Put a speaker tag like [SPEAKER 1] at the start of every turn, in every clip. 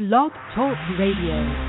[SPEAKER 1] Blog Talk Radio.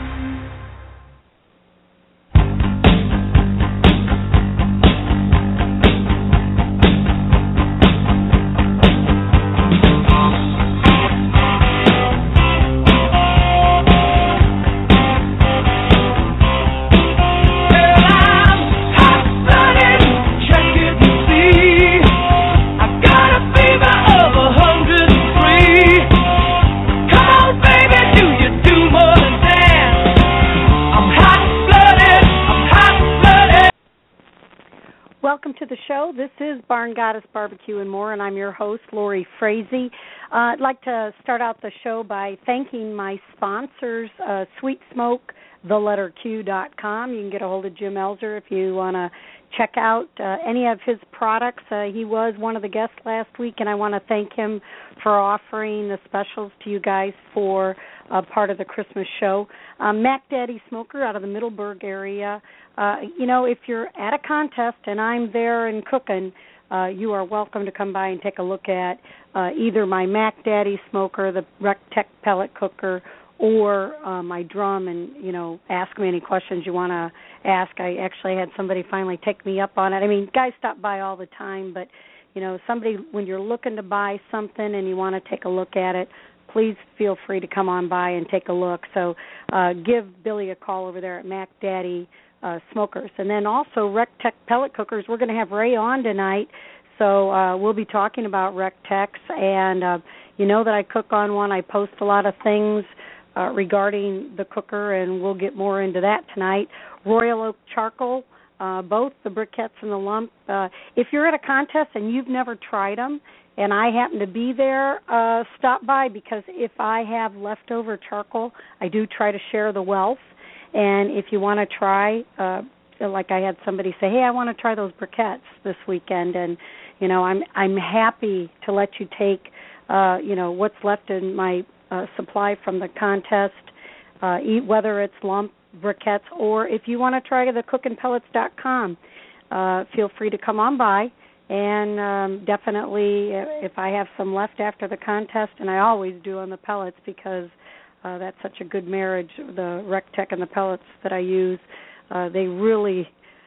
[SPEAKER 1] Welcome to the show. This is Barn Goddess Barbecue and More, and I'm your host, Lori Frazee. I'd like to start out the show by thanking my sponsors, Sweet Smoke, theletterq.com. You can get a hold of Jim Elzer if you want to check out any of his products. He was one of the guests last week, and I want to thank him for offering the specials to you guys for part of the Christmas show. Mac Daddy Smoker out of the Middleburg area. If you're at a contest and I'm there and cooking, you are welcome to come by and take a look at either my Mac Daddy Smoker, the RecTech pellet cooker, or my drum, and ask me any questions you want to ask. I actually had somebody finally take me up on it. I mean, guys stop by all the time, but somebody, when you're looking to buy something and you want to take a look at it, please feel free to come on by and take a look. So give Billy a call over there at Mac Daddy Smokers. And then also RecTech pellet cookers. We're going to have Ray on tonight, so we'll be talking about RecTechs. And you know that I cook on one. I post a lot of things regarding the cooker, and we'll get more into that tonight. Royal Oak Charcoal, both the briquettes and the lump. If you're at a contest and you've never tried them, and I happen to be there, stop by, because if I have leftover charcoal, I do try to share the wealth. And if you want to try, like I had somebody say, hey, I want to try those briquettes this weekend, and I'm happy to let you take what's left in my supply from the contest, whether it's lump briquettes, or if you want to try the cookingpellets.com, feel free to come on by. And definitely, if I have some left after the contest, and I always do on the pellets, because that's such a good marriage, the RecTech and the pellets that I use. They really,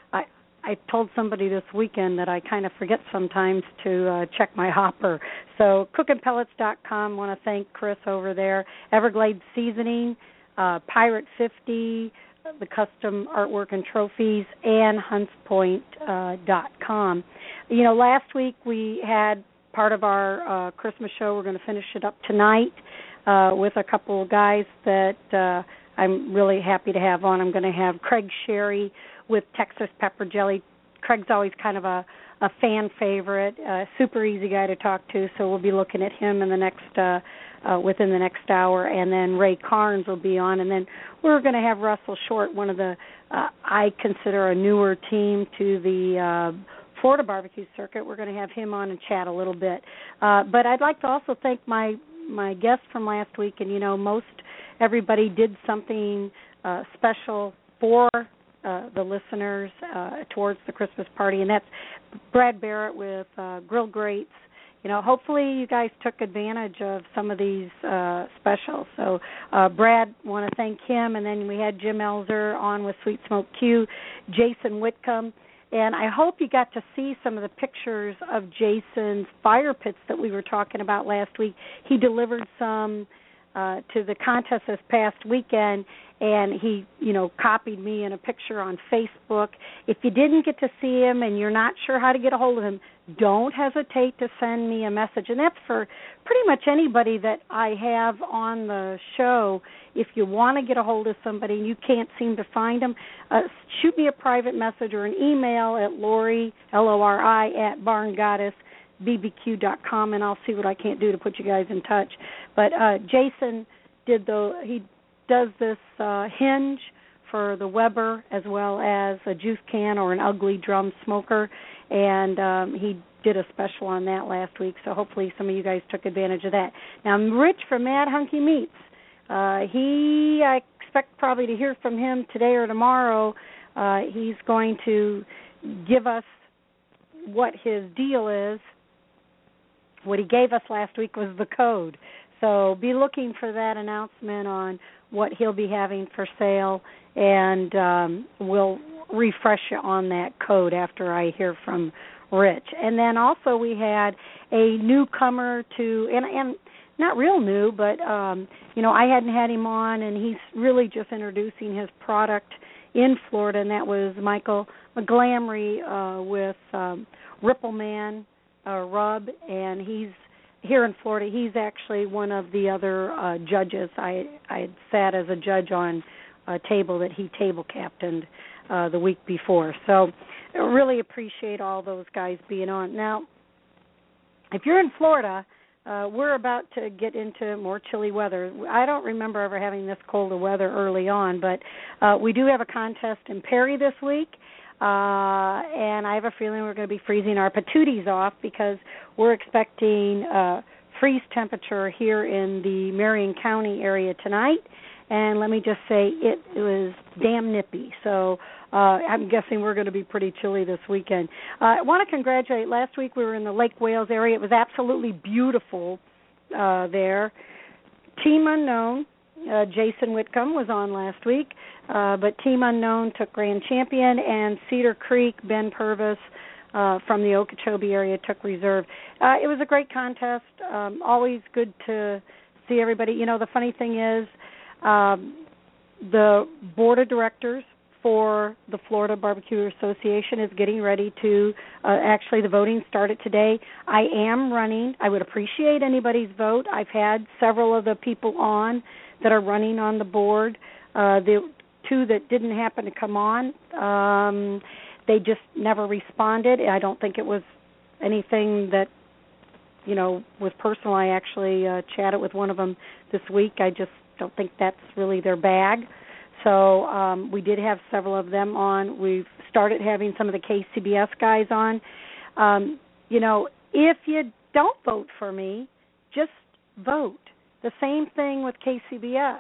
[SPEAKER 1] I told somebody this weekend that I kind of forget sometimes to check my hopper. So cookingpellets.com, want to thank Chris over there. Everglades Seasoning, Pirate 50, the custom artwork and trophies, and huntspoint.com. Last week we had part of our Christmas show. We're going to finish it up tonight with a couple of guys that I'm really happy to have on. I'm going to have Craig Sherry with Texas Pepper Jelly. Craig's always kind of a fan favorite, super easy guy to talk to, so we'll be looking at him in the next within the next hour, and then Ray Carnes will be on, and then we're going to have Russell Short, one of the I consider a newer team to the Florida barbecue circuit. We're going to have him on and chat a little bit. But I'd like to also thank my guest from last week, and most everybody did something special for the listeners towards the Christmas party, and that's Brad Barrett with Grill Grates. Hopefully you guys took advantage of some of these specials. So Brad, want to thank him, and then we had Jim Elzer on with Sweet Smoke Q, Jason Whitcomb. And I hope you got to see some of the pictures of Jason's fire pits that we were talking about last week. He delivered some to the contest this past weekend, and he, copied me in a picture on Facebook. If you didn't get to see him and you're not sure how to get a hold of him, don't hesitate to send me a message. And that's for pretty much anybody that I have on the show. If you want to get a hold of somebody and you can't seem to find them, shoot me a private message or an email at Lori, Lori, at barngoddessbbq.com, and I'll see what I can't do to put you guys in touch. But Jason he does this hinge for the Weber, as well as a juice can or an ugly drum smoker, and he did a special on that last week, so hopefully some of you guys took advantage of that. Now, Rich from Mad Hunky Meats, I expect probably to hear from him today or tomorrow. He's going to give us what his deal is. What he gave us last week was the code. So be looking for that announcement on what he'll be having for sale, and we'll refresh you on that code after I hear from Rich. And then also we had a newcomer to, and not real new, but, I hadn't had him on, and he's really just introducing his product in Florida, and that was Michael McGlamry with Rippleman Rub, and he's here in Florida. He's actually one of the other judges. I had sat as a judge on a table that he table captained the week before. So I really appreciate all those guys being on. Now, if you're in Florida, we're about to get into more chilly weather. I don't remember ever having this cold of weather early on, but we do have a contest in Perry this week, and I have a feeling we're going to be freezing our patooties off because we're expecting freeze temperature here in the Marion County area tonight. And let me just say, it was damn nippy. So I'm guessing we're going to be pretty chilly this weekend. I want to congratulate. Last week we were in the Lake Wales area. It was absolutely beautiful there. Team Unknown, Jason Whitcomb was on last week, but Team Unknown took grand champion, and Cedar Creek, Ben Purvis from the Okeechobee area took reserve. It was a great contest. Always good to see everybody. The funny thing is, the board of directors for the Florida Barbecue Association is getting ready to, actually the voting started today. I am running. I would appreciate anybody's vote. I've had several of the people on that are running on the board. The two that didn't happen to come on, they just never responded. I don't think it was anything that, was personal. I actually chatted with one of them this week. I just don't think that's really their bag. So we did have several of them on. We've started having some of the KCBS guys on. If you don't vote for me, just vote. The same thing with KCBS.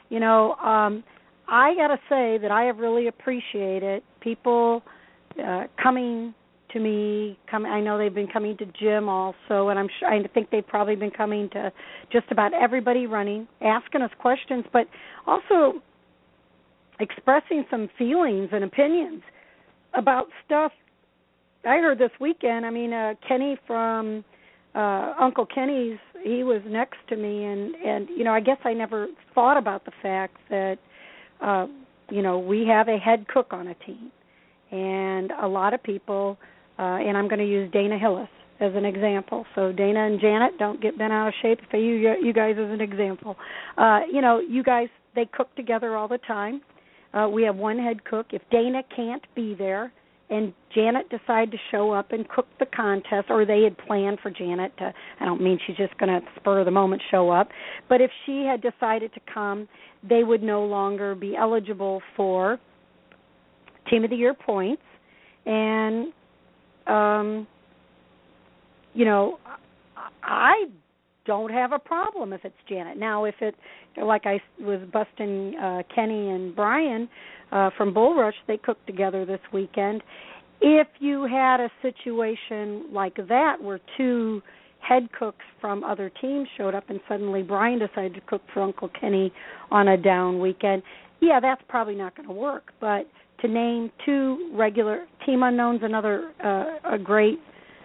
[SPEAKER 1] I got to say that I have really appreciated people coming to me. I know they've been coming to Jim also, and I think they've probably been coming to just about everybody running, asking us questions, but also expressing some feelings and opinions about stuff. I heard this weekend, Kenny from Uncle Kenny's, he was next to me, and I guess I never thought about the fact that, we have a head cook on a team, and a lot of people, and I'm going to use Dana Hillis as an example. So Dana and Janet, don't get bent out of shape if I use you guys as an example. You guys, they cook together all the time. We have one head cook. If Dana can't be there and Janet decided to show up and cook the contest, or they had planned for Janet to, I don't mean she's just going to spur of the moment show up, but if she had decided to come, they would no longer be eligible for Team of the Year points. And, I don't have a problem if it's Janet. Now, if it, like I was busting Kenny and Brian from Bull Rush, they cooked together this weekend. If you had a situation like that where two head cooks from other teams showed up and suddenly Brian decided to cook for Uncle Kenny on a down weekend, yeah, that's probably not going to work. But to name two regular Team Unknowns, another a great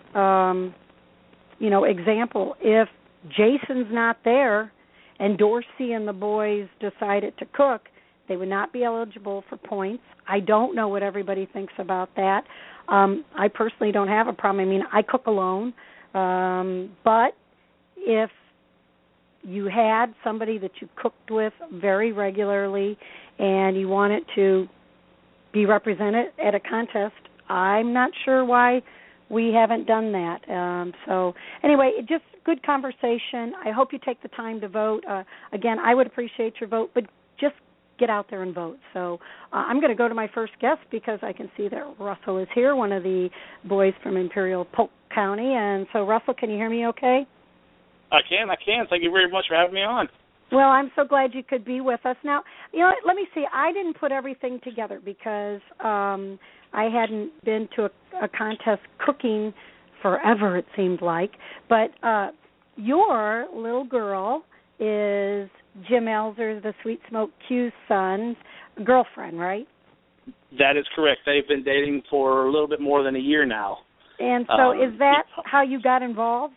[SPEAKER 1] example. If Jason's not there and Dorsey and the boys decided to cook, they would not be eligible for points. I don't know what everybody thinks about that. I personally don't have a problem. I cook alone. But if you had somebody that you cooked with very regularly and you wanted to be represented at a contest, I'm not sure why we haven't done that. So anyway, just good conversation. I hope you take the time to vote. Again, I would appreciate your vote, but just get out there and vote. So I'm going to go to my first guest because I can see that Russell is here, one of the boys from Imperial Polk County. And so, Russell, can you hear me okay?
[SPEAKER 2] I can. Thank you very much for having me on.
[SPEAKER 1] Well, I'm so glad you could be with us. Now, let me see. I didn't put everything together because I hadn't been to a contest cooking forever, it seemed like. But your little girl is Jim Elzer, the Sweet Smoke Q's son's girlfriend, right?
[SPEAKER 2] That is correct. They've been dating for a little bit more than a year now.
[SPEAKER 1] And so is that how you got involved?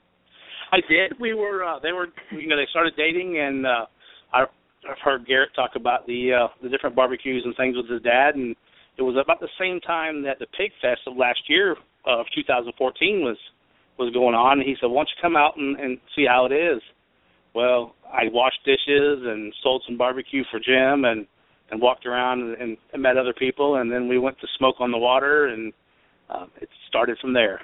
[SPEAKER 2] I did. They started dating, and I've heard Garrett talk about the different barbecues and things with his dad, and it was about the same time that the Pig Fest of last year of 2014 was going on, and he said, why don't you come out and see how it is? Well, I washed dishes and sold some barbecue for Jim and walked around and met other people, and then we went to Smoke on the Water, and it started from there.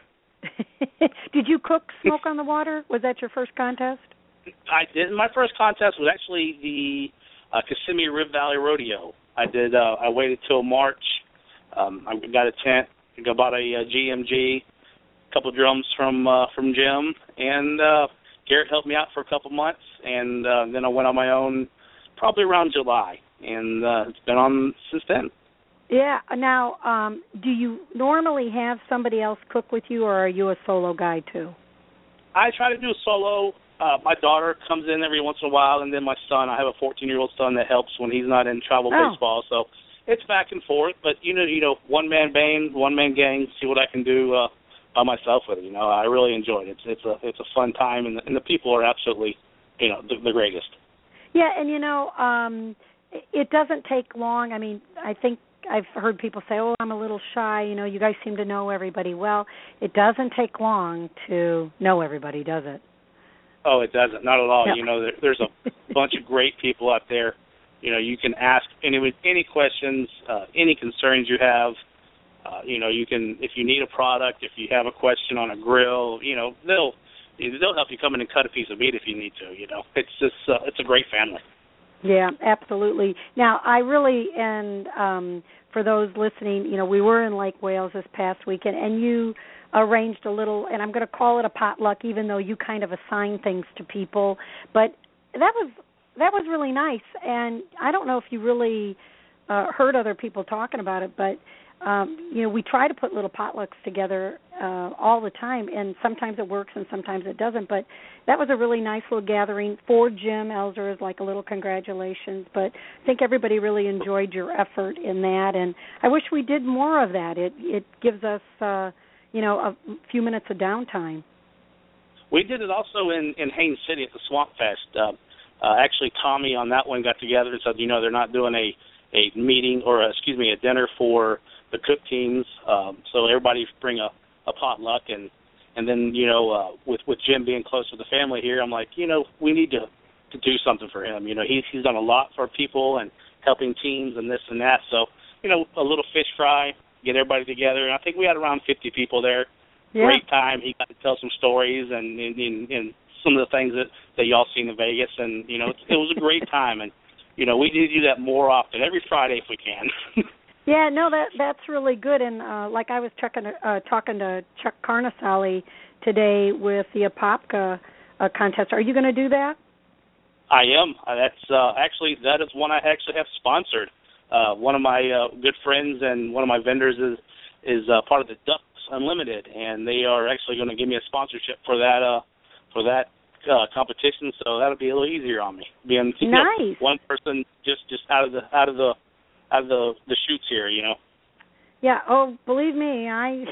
[SPEAKER 1] Did you cook Smoke on the Water? Was that your first contest?
[SPEAKER 2] I did. My first contest was actually the Kissimmee Rib Valley Rodeo. I waited till March. I got a tent. I bought a GMG, a couple drums from Jim, and Garrett helped me out for a couple months, and then I went on my own probably around July, and it's been on since then.
[SPEAKER 1] Yeah. Now, do you normally have somebody else cook with you, or are you a solo guy too?
[SPEAKER 2] I try to do a solo. My daughter comes in every once in a while, and then my son. I have a 14-year-old son that helps when he's not in travel baseball. So it's back and forth. But you know, one-man band, one-man gang. See what I can do by myself with it. I really enjoyed it. It's a fun time, and the people are absolutely, the greatest.
[SPEAKER 1] Yeah, and it doesn't take long. I mean, I think I've heard people say, "Oh, I'm a little shy." You guys seem to know everybody well. It doesn't take long to know everybody, does it?
[SPEAKER 2] Oh, it doesn't. Not at all.
[SPEAKER 1] No.
[SPEAKER 2] There's a bunch of great people out there. You can ask any questions, any concerns you have. You can, if you need a product, if you have a question on a grill, they'll help you come in and cut a piece of meat if you need to. It's just it's a great family.
[SPEAKER 1] Yeah, absolutely. Now, I really, and for those listening, we were in Lake Wales this past weekend, and you arranged a little, and I'm going to call it a potluck, even though you kind of assign things to people. But that was really nice, and I don't know if you really heard other people talking about it, but we try to put little potlucks together all the time, and sometimes it works and sometimes it doesn't. But that was a really nice little gathering for Jim Elzer, is like a little congratulations. But I think everybody really enjoyed your effort in that, and I wish we did more of that. It gives us, a few minutes of downtime.
[SPEAKER 2] We did it also in Haines City at the Swamp Fest. Actually, Tommy on that one got together and said, they're not doing a meeting or a dinner for the cook teams, so everybody bring a potluck, and then with Jim being close to the family here, I'm like, we need to do something for him. He's done a lot for people and helping teams and this and that. So a little fish fry, get everybody together, and I think we had around 50 people there. Yeah. Great time. He got to tell some stories and some of the things that y'all seen in Vegas, and it was a great time, and we need to do that more often, every Friday if we can.
[SPEAKER 1] Yeah, no, that's really good. And like I was talking to Chuck Carnesali today with the Apopka contest. Are you going to do that?
[SPEAKER 2] I am. That is one I actually have sponsored. One of my good friends and one of my vendors is part of the Ducks Unlimited, and they are actually going to give me a sponsorship for that competition. So that'll be a little easier on me, being
[SPEAKER 1] nice.
[SPEAKER 2] One person just out of the chutes here,
[SPEAKER 1] Yeah. Oh, believe me, I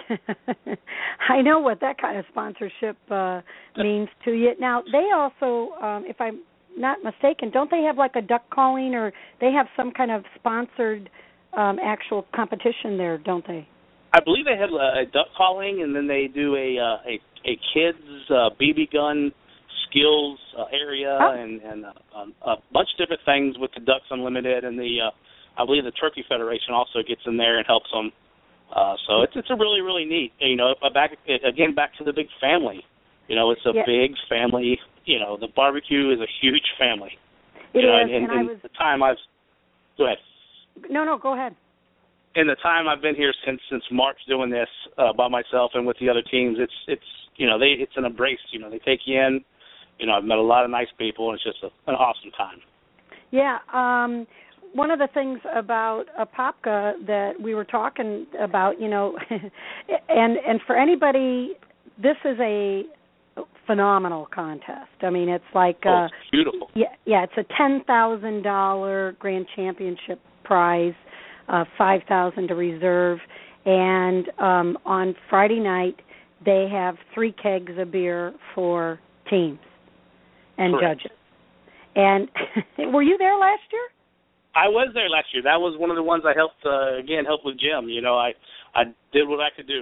[SPEAKER 1] know what that kind of sponsorship means to you. Now, they also, if I'm not mistaken, don't they have like a duck calling, or they have some kind of sponsored actual competition there, don't they?
[SPEAKER 2] I believe they have a duck calling, and then they do a kids BB gun skills area, and a bunch of different things with the Ducks Unlimited, and I believe the Turkey Federation also gets in there and helps them. So it's a really, really neat. Back to the big family. It's a big family. The barbecue is a huge family.
[SPEAKER 1] It is,
[SPEAKER 2] and the time I've go ahead.
[SPEAKER 1] No, go ahead.
[SPEAKER 2] In the time I've been here since March doing this by myself and with the other teams, it's an embrace. They take you in. I've met a lot of nice people, and it's just an awesome time. Yeah.
[SPEAKER 1] One of the things about Apopka that we were talking about, and for anybody, this is a phenomenal contest. I mean, it's like
[SPEAKER 2] it's beautiful.
[SPEAKER 1] Yeah, it's a $10,000 grand championship prize, $5,000 to reserve, and on Friday night they have 3 kegs of beer for teams and
[SPEAKER 2] Correct.
[SPEAKER 1] judges. And were you there last year?
[SPEAKER 2] I was there last year. That was one of the ones I helped with Jim. You know, I did what I could do.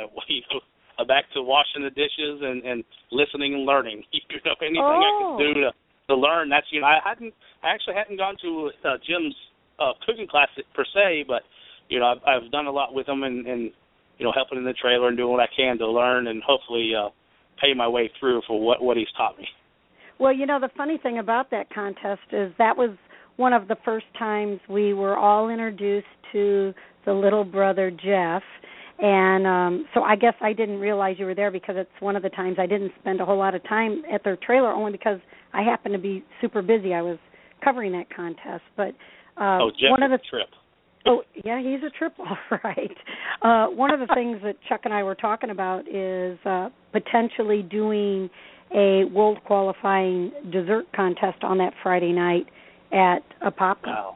[SPEAKER 2] Back to washing the dishes and listening and learning. You know, anything I could do to learn. That's, you know, I actually hadn't gone to Jim's cooking class per se, but you know, I've done a lot with him and you know, helping in the trailer and doing what I can to learn and hopefully pay my way through for what he's taught me.
[SPEAKER 1] Well, you know, the funny thing about that contest is that was one of the first times we were all introduced to the little brother Jeff. And so I guess I didn't realize you were there because it's one of the times I didn't spend a whole lot of time at their trailer, only because I happened to be super busy. I was covering that contest. But
[SPEAKER 2] Jeff
[SPEAKER 1] one of the
[SPEAKER 2] trip.
[SPEAKER 1] Oh, yeah, he's a trip, all right. One of the things that Chuck and I were talking about is potentially doing a world qualifying dessert contest on that Friday night at Apopka.
[SPEAKER 2] Wow.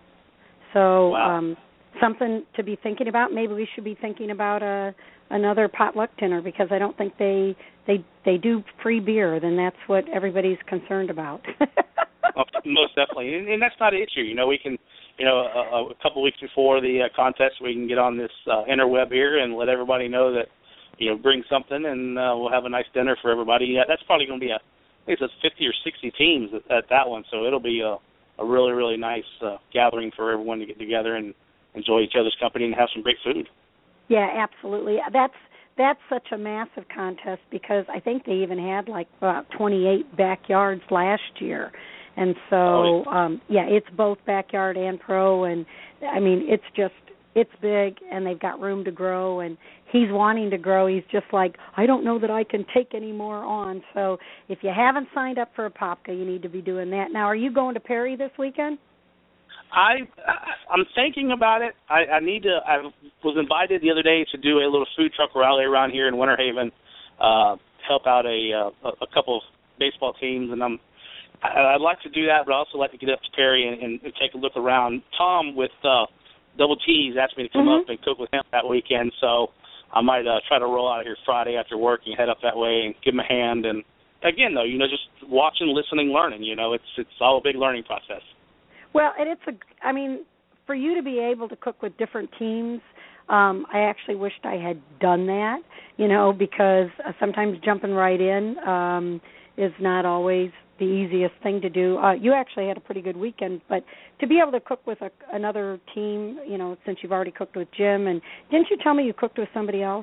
[SPEAKER 1] So something to be thinking about. Maybe we should be thinking about another potluck dinner, because I don't think they do free beer. Then that's what everybody's concerned about.
[SPEAKER 2] Most definitely, and that's not an issue. You know, we can, you know, a couple weeks before the contest, we can get on this interweb here and let everybody know that, you know, bring something, and we'll have a nice dinner for everybody. Yeah, that's probably going to be I think it's 50 or 60 teams at that one, so it'll be a really, really nice gathering for everyone to get together and enjoy each other's company and have some great food.
[SPEAKER 1] Yeah, absolutely. That's such a massive contest, because I think they even had like about 28 backyards last year. And so, it's both backyard and pro, and I mean, it's big, and they've got room to grow, and he's wanting to grow. He's just like, I don't know that I can take any more on. So if you haven't signed up for Apopka, you need to be doing that. Now, are you going to Perry this weekend?
[SPEAKER 2] I'm thinking about it. I was invited the other day to do a little food truck rally around here in Winter Haven, help out a couple of baseball teams, and I'd like to do that, but I also like to get up to Perry and take a look around. Tom with Double T's asked me to come up and cook with him that weekend, so I might try to roll out here Friday after work and head up that way and give him a hand. And again, though, you know, just watching, listening, learning. You know, it's all a big learning process.
[SPEAKER 1] Well, and I mean, for you to be able to cook with different teams, I actually wished I had done that, you know, because sometimes jumping right in is not always the easiest thing to do. You actually had a pretty good weekend, but to be able to cook with another team, you know, since you've already cooked with Jim, and didn't you tell me you cooked with somebody else?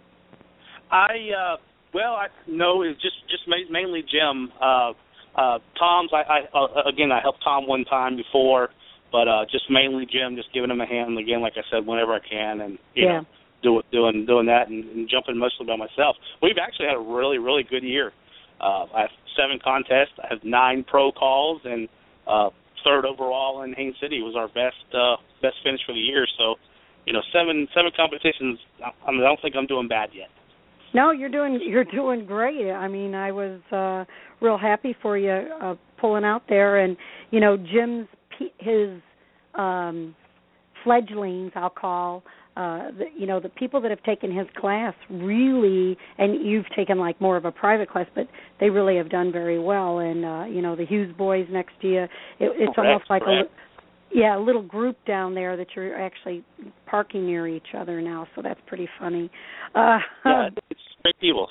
[SPEAKER 2] No, it's just mainly Jim. Tom's, I helped Tom one time before, but just mainly Jim, just giving him a hand, again, like I said, whenever I can, and, you know, doing that and jumping mostly by myself. We've actually had a really, really good year. I have 7 contests. I have 9 pro calls, and 3rd overall in Haines City was our best finish for the year. So, you know, 7 competitions. I don't think I'm doing bad yet.
[SPEAKER 1] No, you're doing great. I mean, I was real happy for you pulling out there, and you know, Jim's his fledglings, I'll call. The people that have taken his class really, and you've taken like more of a private class, but they really have done very well. And the Hughes boys next to you, it's almost like a little group down there that you're actually parking near each other now. So that's pretty funny.
[SPEAKER 2] It's great people.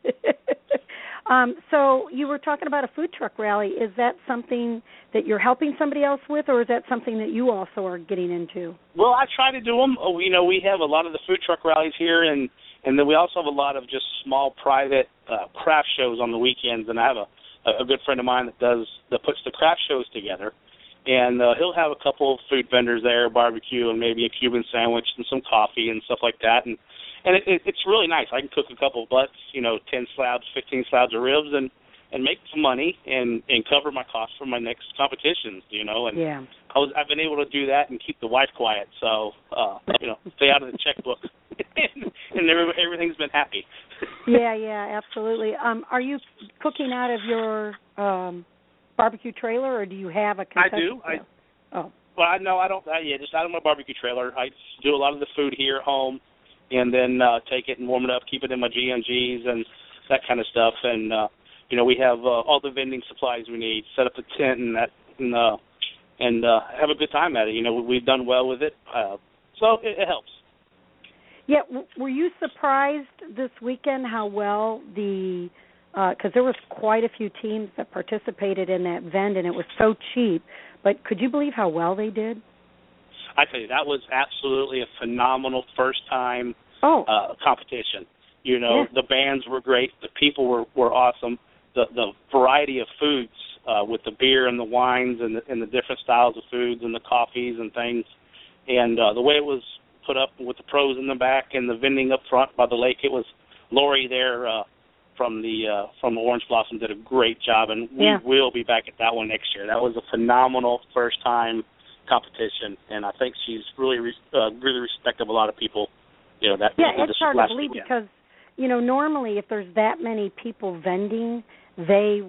[SPEAKER 1] So you were talking about a food truck rally. Is that something that you're helping somebody else with, or is that something that you also are getting into? Well,
[SPEAKER 2] I try to do them. You know, we have a lot of the food truck rallies here, and then we also have a lot of just small private craft shows on the weekends. And I have a good friend of mine that puts the craft shows together, and he'll have a couple of food vendors there, barbecue, and maybe a Cuban sandwich and some coffee and stuff like that. And it's really nice. I can cook a couple of butts, 10 slabs, 15 slabs of ribs, and and make some money and cover my costs for my next competitions, and
[SPEAKER 1] yeah.
[SPEAKER 2] I've been able to do that and keep the wife quiet, so stay out of the checkbook, and everything's been happy.
[SPEAKER 1] Yeah, absolutely. Are you cooking out of your barbecue trailer, or do you have a concession
[SPEAKER 2] I do.
[SPEAKER 1] stand? Oh.
[SPEAKER 2] Well, I don't. Just out of my barbecue trailer. I do a lot of the food here at home, and then take it and warm it up, keep it in my GMGs and that kind of stuff. And we have all the vending supplies we need. Set up the tent and that, and have a good time at it. We've done well with it, so it helps.
[SPEAKER 1] Yeah, were you surprised this weekend how well because there was quite a few teams that participated in that event, and it was so cheap. But could you believe how well they did?
[SPEAKER 2] I tell you, that was absolutely a phenomenal first-time competition. The bands were great. The people were awesome. The variety of foods with the beer and the wines and the different styles of foods and the coffees and things. And the way it was put up with the pros in the back and the vending up front by the lake, it was Lori there from the Orange Blossom did a great job, and we will be back at that one next year. That was a phenomenal first-time competition, and I think she's really respected of a lot of people. It's
[SPEAKER 1] hard to believe because normally if there's that many people vending, they're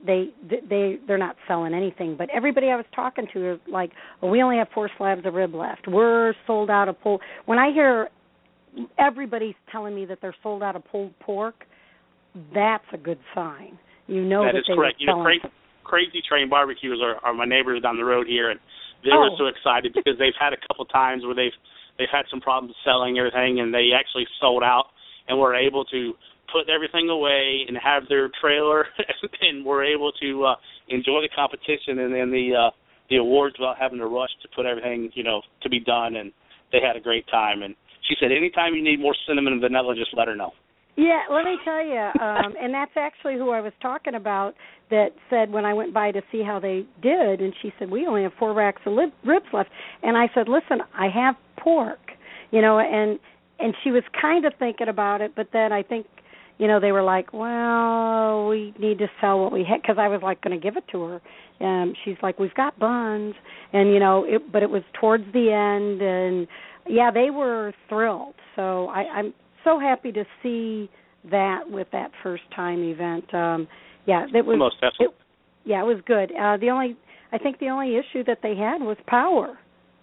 [SPEAKER 1] not selling anything. But everybody I was talking to is like, we only have 4 slabs of rib left. We're sold out of pulled. When I hear everybody's telling me that they're sold out of pulled pork, that's a good sign.
[SPEAKER 2] That is correct. Crazy Train Barbecues are my neighbors down the road here, and they were so excited because they've had a couple times where they've had some problems selling everything, and they actually sold out and were able to put everything away and have their trailer, and were able to enjoy the competition and then the awards without having to rush to put everything to be done. And they had a great time. And she said, anytime you need more cinnamon and vanilla, just let her know.
[SPEAKER 1] Yeah, let me tell you, and that's actually who I was talking about that said when I went by to see how they did, and she said, we only have 4 racks of ribs left. And I said, listen, I have pork, and she was kind of thinking about it, but then I think, they were like, well, we need to sell what we had, because I was like going to give it to her. And she's like, we've got buns, and, but it was towards the end, and, yeah, they were thrilled. So I'm so happy to see that with that first-time event. It was.
[SPEAKER 2] Most definitely.
[SPEAKER 1] It was good. I think the only issue that they had was power.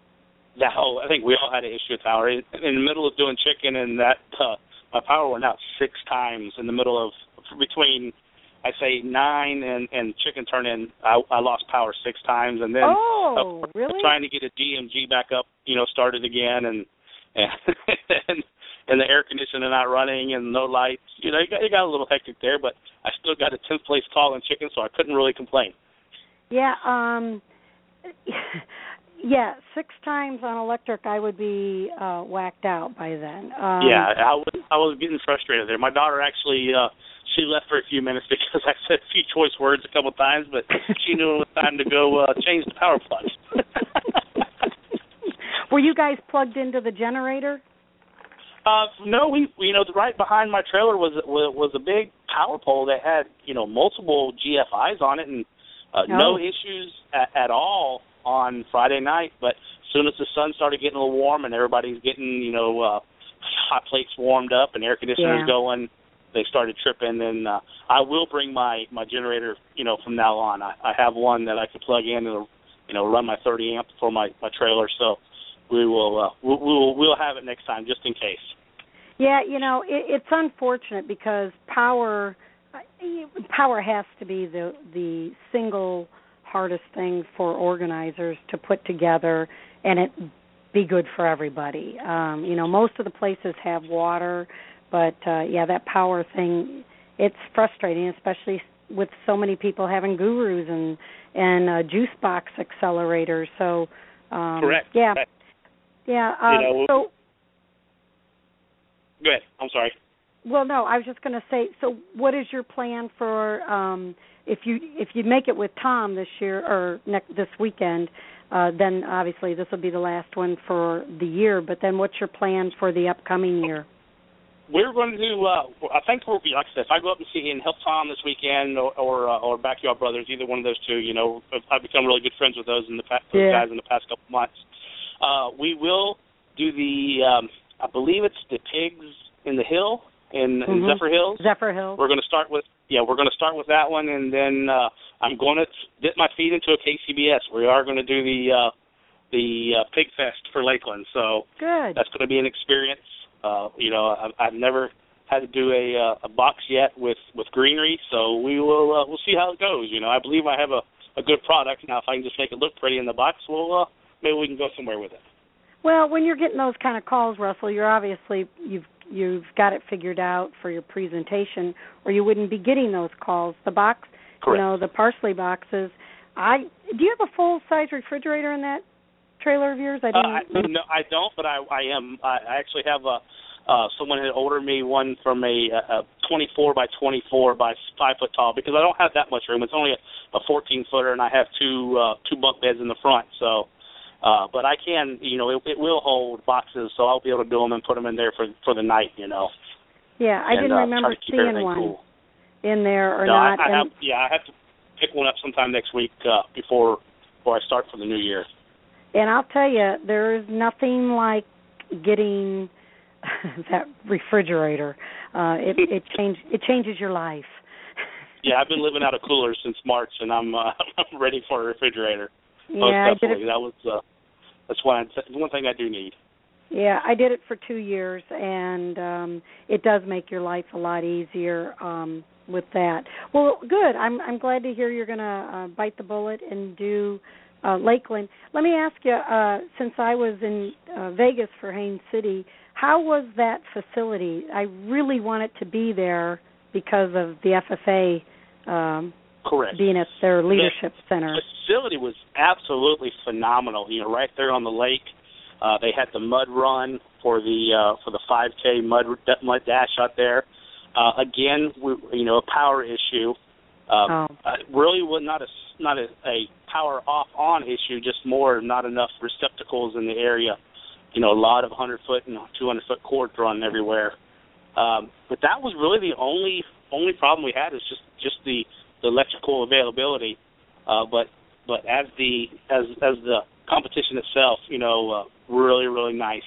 [SPEAKER 2] I think we all had an issue with power. In the middle of doing chicken and that, my power went out 6 times in the middle of between, I say 9 and chicken turn in. I lost power 6 times, and then
[SPEAKER 1] really?
[SPEAKER 2] Trying to get a GMG back up, started again, and and the air conditioner not running and no lights. It got a little hectic there, but I still got a 10th place call in chicken, so I couldn't really complain.
[SPEAKER 1] Yeah, 6 times on electric, I would be whacked out by then.
[SPEAKER 2] I was getting frustrated there. My daughter actually, she left for a few minutes because I said a few choice words a couple times, but she knew it was time to go change the power plugs.
[SPEAKER 1] Were you guys plugged into the generator?
[SPEAKER 2] No, we right behind my trailer was a big power pole that had multiple GFIs on it, and no issues at all on Friday night. But as soon as the sun started getting a little warm and everybody's getting hot plates warmed up and air conditioners going, they started tripping. And I will bring my generator from now on. I have one that I can plug in and run my 30 amp for my trailer. So we'll have it next time just in case.
[SPEAKER 1] Yeah, it's unfortunate because power has to be the single hardest thing for organizers to put together, and it be good for everybody. Most of the places have water, but that power thing, it's frustrating, especially with so many people having gurus and juice box accelerators. So
[SPEAKER 2] correct.
[SPEAKER 1] Yeah.
[SPEAKER 2] Correct.
[SPEAKER 1] Yeah. So.
[SPEAKER 2] Go ahead. I'm sorry.
[SPEAKER 1] Well, no, I was just going to say. So, what is your plan for if you make it with Tom this year or this weekend? Then obviously this will be the last one for the year. But then, what's your plan for the upcoming year?
[SPEAKER 2] we're going to do. I think we'll be, like I said, if I go up and see and help Tom this weekend, or Backyard Brothers, either one of those two. You know, I've become really good friends with those those guys in the past couple months. We will do the. I believe it's the Pigs in the Hill in Zephyr Hills.
[SPEAKER 1] Zephyr Hills.
[SPEAKER 2] We're going to start with that one, and then I'm going to dip my feet into a KCBS. We are going to do the Pig Fest for Lakeland. So
[SPEAKER 1] good. That's
[SPEAKER 2] going to be an experience. You know, I've never had to do a box yet with greenery, so we'll see how it goes. You know, I believe I have a good product. Now, if I can just make it look pretty in the box, well, maybe we can go somewhere with it.
[SPEAKER 1] Well, when you're getting those kind of calls, Russell, you're obviously you've got it figured out for your presentation, or you wouldn't be getting those calls. The box,
[SPEAKER 2] correct.
[SPEAKER 1] You know, the parsley boxes. Do you have a full size refrigerator in that trailer of yours?
[SPEAKER 2] No, I don't, but I actually have someone had ordered me one from a 24 by 24 by 5 foot tall, because I don't have that much room. It's only a 14 footer, and I have two bunk beds in the front. So, but I can, you know, it will hold boxes, so I'll be able to do them and put them in there for the night, you know.
[SPEAKER 1] Yeah, I didn't remember seeing one
[SPEAKER 2] cool
[SPEAKER 1] in there or not.
[SPEAKER 2] I have to pick one up sometime next week before I start for the new year.
[SPEAKER 1] And I'll tell you, there is nothing like getting that refrigerator. It changes your life.
[SPEAKER 2] Yeah, I've been living out of coolers since March, and I'm ready for a refrigerator.
[SPEAKER 1] Yeah,
[SPEAKER 2] most definitely. That's one thing I do need.
[SPEAKER 1] Yeah, I did it for 2 years, and it does make your life a lot easier with that. Well, good. I'm glad to hear you're going to bite the bullet and do Lakeland. Let me ask you, since I was in Vegas for Haines City, how was that facility? I really want it to be there because of the FFA
[SPEAKER 2] correct
[SPEAKER 1] being at their leadership center.
[SPEAKER 2] The facility was absolutely phenomenal. You know, right there on the lake. They had the mud run for the 5K mud dash out there. Again, a power issue. Really was not a power off on issue, just more not enough receptacles in the area. You know, a lot of 100-foot and 200-foot cords run everywhere. But that was really the only problem we had, is just the electrical availability. But as the competition itself, you know, really, really nice.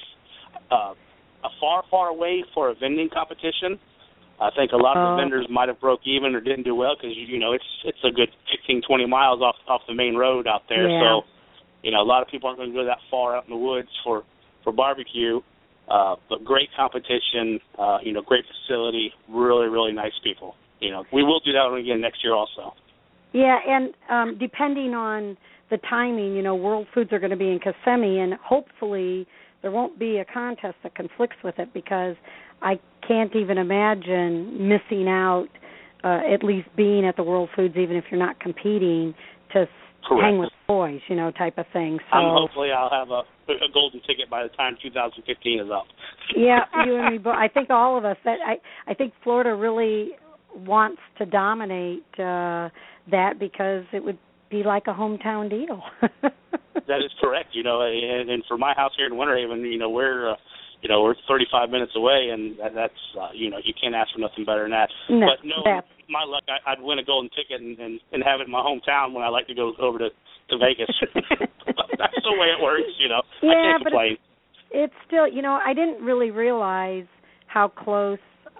[SPEAKER 2] Far away for a vending competition. I think a lot of the vendors might have broke even or didn't do well, because, you know, it's a good 15, 20 miles off the main road out there.
[SPEAKER 1] Yeah.
[SPEAKER 2] So, you know, a lot of people aren't going to go that far out in the woods for barbecue. But great competition, great facility, really, really nice people. You know, we will do that one again next year also.
[SPEAKER 1] Yeah, and depending on the timing, you know, World Foods are going to be in Kissimmee, and hopefully there won't be a contest that conflicts with it, because I can't even imagine missing out, at least being at the World Foods, even if you're not competing, to
[SPEAKER 2] correct.
[SPEAKER 1] Hang with boys, you know, type of thing. So
[SPEAKER 2] hopefully I'll have a golden ticket by the time 2015 is up.
[SPEAKER 1] Yeah, you and me both. I think all of us. I think Florida really wants to dominate that, because it would be like a hometown deal.
[SPEAKER 2] That is correct. You know, and for my house here in Winter Haven, you know, we're 35 minutes away, and that's you can't ask for nothing better than that.
[SPEAKER 1] No,
[SPEAKER 2] but no, my luck, I'd win a golden ticket and have it in my hometown when I like to go over to Vegas. That's the way it works, you know.
[SPEAKER 1] Yeah,
[SPEAKER 2] I can't complain.
[SPEAKER 1] But it's still, you know, I didn't really realize how close.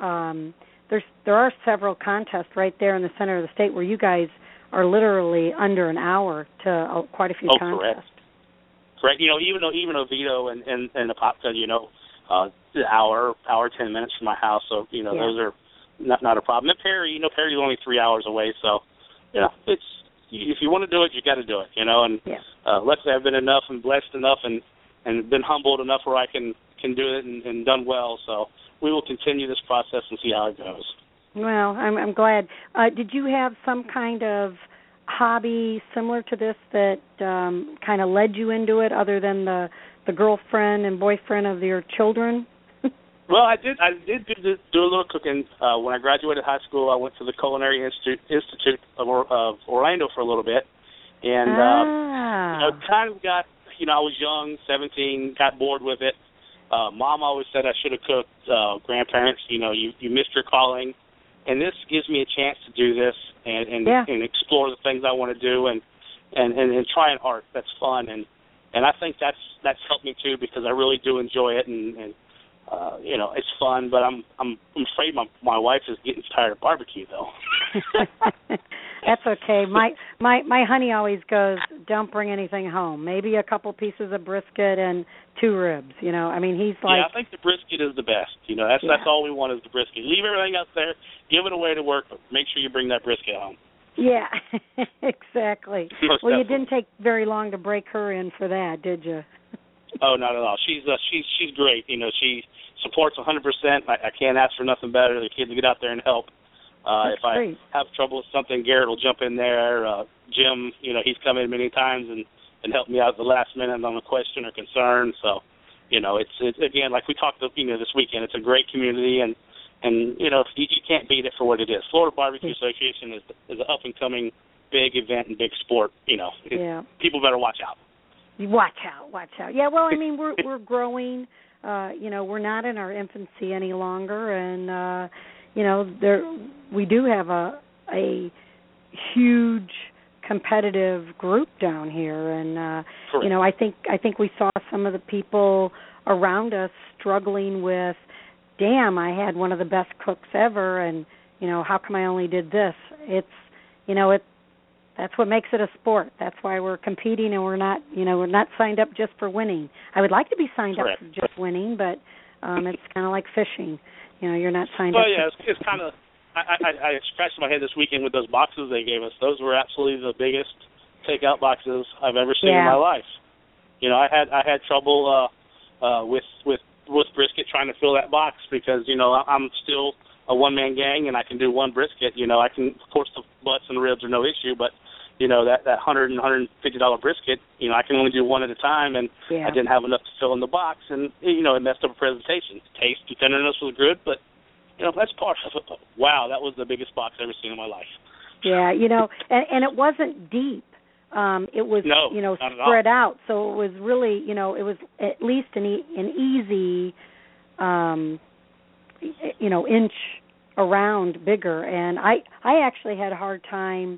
[SPEAKER 1] There are several contests right there in the center of the state where you guys are literally under an hour to quite a few contests.
[SPEAKER 2] Correct. You know, even Oviedo and Apopka, you know, hour 10 minutes from my house. So, you know, those are not a problem. And Perry's only 3 hours away. So, you know, it's, if you want to do it, you got to do it, you know. And luckily I've been enough and blessed enough and been humbled enough where I can do it and done well. So we will continue this process and see how it goes.
[SPEAKER 1] Well, I'm glad. Did you have some kind of hobby similar to this that kind of led you into it, other than the girlfriend and boyfriend of your children?
[SPEAKER 2] Well, I did do a little cooking. When I graduated high school, I went to the Culinary Institute of Orlando for a little bit, and kind of got, I was young, 17, got bored with it. Mom always said I should have cooked. Grandparents, you missed your calling. And this gives me a chance to do this and explore the things I want to do and try an art that's fun. And I think that's helped me, too, because I really do enjoy it. And it's fun. But I'm afraid my wife is getting tired of barbecue, though.
[SPEAKER 1] That's okay. My honey always goes, don't bring anything home. Maybe a couple pieces of brisket and 2 ribs. I mean, he's like.
[SPEAKER 2] Yeah, I think the brisket is the best. That's all we want is the brisket. Leave everything else there, give it away to work, but make sure you bring that brisket home.
[SPEAKER 1] Yeah, exactly. Well, you didn't take very long to break her in for that, did you?
[SPEAKER 2] Oh, not at all. She's great. She supports 100%. I can't ask for nothing better. The kids get out there and help. If I have trouble with something, Garrett will jump in there. Jim, he's come in many times and helped me out at the last minute on a question or concern. So, it's again, like we talked, this weekend, it's a great community, and you can't beat it for what it is. Florida Barbecue Association is an up-and-coming big event and big sport. People better watch out.
[SPEAKER 1] Watch out. Yeah, well, I mean, we're growing. We're not in our infancy any longer, and we do have a huge competitive group down here, and I think we saw some of the people around us struggling with, damn, I had one of the best cooks ever, and how come I only did this? That's what makes it a sport. That's why we're competing, and we're not signed up just for winning. I would like to be signed up for just winning, but it's kind of like fishing. You're not signed up.
[SPEAKER 2] Well, yeah, it's kind of. I scratched my head this weekend with those boxes they gave us. Those were absolutely the biggest takeout boxes I've ever seen in my life. I had trouble with brisket trying to fill that box because I'm still a one-man gang and I can do one brisket. I can, of course, the butts and ribs are no issue, but that $100 and $150 brisket, I can only do one at a time, and I didn't have enough to fill in the box, and it messed up a presentation. Taste and tenderness was good, but that's part of it. Wow, that was the biggest box I've ever seen in my life.
[SPEAKER 1] Yeah, and it wasn't deep. It was spread out, so it was really it was at least an easy inch around bigger, and I actually had a hard time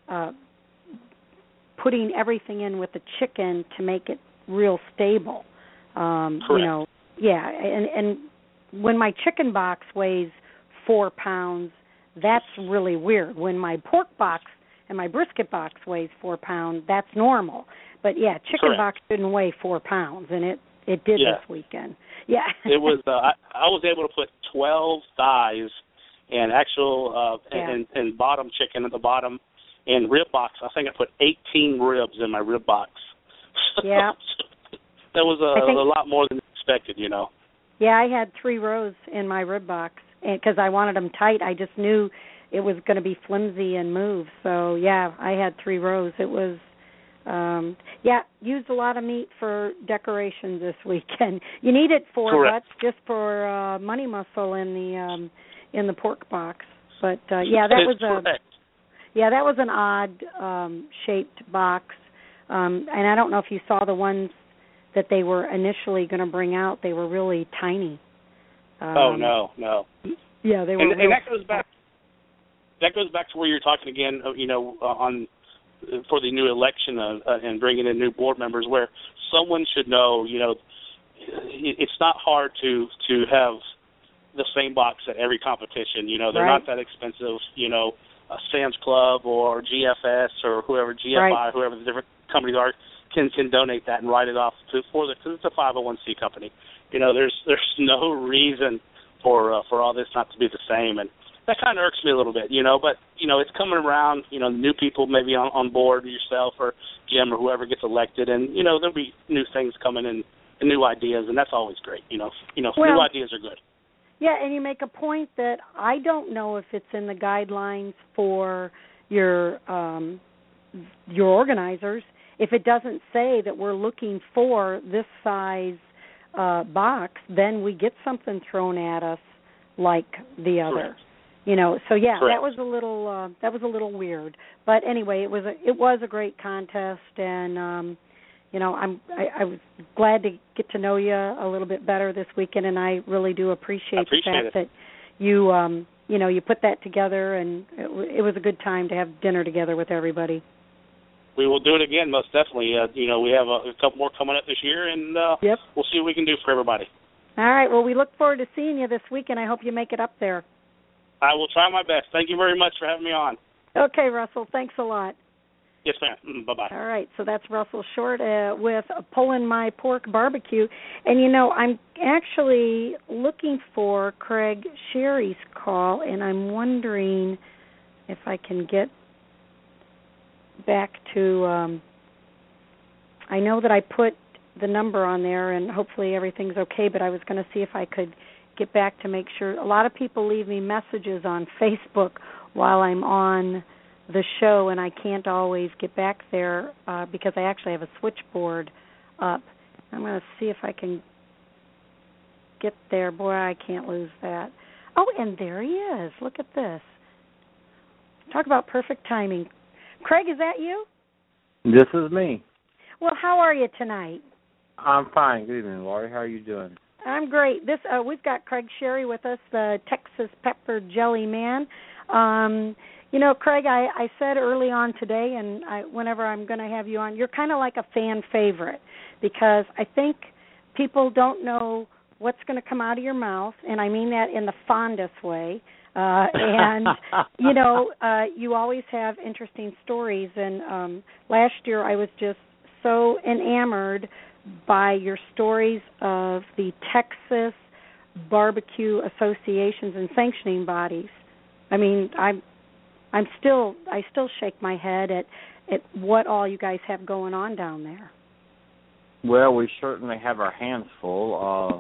[SPEAKER 1] putting everything in with the chicken to make it real stable.
[SPEAKER 2] Correct.
[SPEAKER 1] And when my chicken box weighs 4 pounds, that's really weird. When my pork box and my brisket box weighs 4 pounds, that's normal. But chicken box didn't weigh 4 pounds, and it did this weekend. Yeah.
[SPEAKER 2] It was. I was able to put 12 thighs and actual and bottom chicken at the bottom. In rib box, I think I put 18 ribs in my rib box.
[SPEAKER 1] Yeah.
[SPEAKER 2] That was a lot more than expected,
[SPEAKER 1] Yeah, I had 3 rows in my rib box because I wanted them tight. I just knew it was going to be flimsy and move. So, I had 3 rows. It was, used a lot of meat for decorations this weekend. You need it for butts, just for money muscle in the pork box. But, that was
[SPEAKER 2] correct.
[SPEAKER 1] That was an odd shaped box, and I don't know if you saw the ones that they were initially going to bring out. They were really tiny.
[SPEAKER 2] Oh no!
[SPEAKER 1] Yeah, they were.
[SPEAKER 2] And that goes back. That goes back to where you're talking again. On for the new election and bringing in new board members, where someone should know. It's not hard to have the same box at every competition. They're not that expensive. Sam's Club or GFS or whoever, GFI, whoever the different companies are, can donate that and write it off because it's a 501c company. There's no reason for all this not to be the same, and that kind of irks me a little bit, But it's coming around. New people maybe on board, yourself or Jim or whoever gets elected, and there'll be new things coming in and new ideas, and that's always great. New ideas are good.
[SPEAKER 1] Yeah, and you make a point that I don't know if it's in the guidelines for your organizers. If it doesn't say that we're looking for this size box, then we get something thrown at us like the other.
[SPEAKER 2] Correct.
[SPEAKER 1] So that was a little weird. But anyway, it was a great contest, and I was glad to get to know you a little bit better this weekend, and I really do appreciate the fact that you you put that together, and it was a good time to have dinner together with everybody.
[SPEAKER 2] We will do it again, most definitely. We have a couple more coming up this year, and we'll see what we can do for everybody.
[SPEAKER 1] All right. Well, we look forward to seeing you this weekend. I hope you make it up there.
[SPEAKER 2] I will try my best. Thank you very much for having me on.
[SPEAKER 1] Okay, Russell. Thanks a lot.
[SPEAKER 2] Yes, ma'am. Bye-bye.
[SPEAKER 1] All right, so that's Russell Short with Pullin' My Pork Barbecue. And, I'm actually looking for Craig Sherry's call, and I'm wondering if I can get back to I know that I put the number on there, and hopefully everything's okay, but I was going to see if I could get back to make sure. A lot of people leave me messages on Facebook while I'm on the show, and I can't always get back there because I actually have a switchboard up. I'm going to see if I can get there. Boy, I can't lose that. Oh, and there he is. Look at this. Talk about perfect timing. Craig, is that you?
[SPEAKER 3] This is me.
[SPEAKER 1] Well, how are you tonight?
[SPEAKER 3] I'm fine. Good evening, Laurie. How are you doing?
[SPEAKER 1] I'm great. We've got Craig Sherry with us, the Texas Pepper Jelly Man. Craig, I said early on today, and whenever I'm going to have you on, you're kind of like a fan favorite because I think people don't know what's going to come out of your mouth, and I mean that in the fondest way. You always have interesting stories. And last year I was just so enamored by your stories of the Texas barbecue associations and sanctioning bodies. I mean, I still shake my head at what all you guys have going on down there.
[SPEAKER 3] Well, we certainly have our hands full.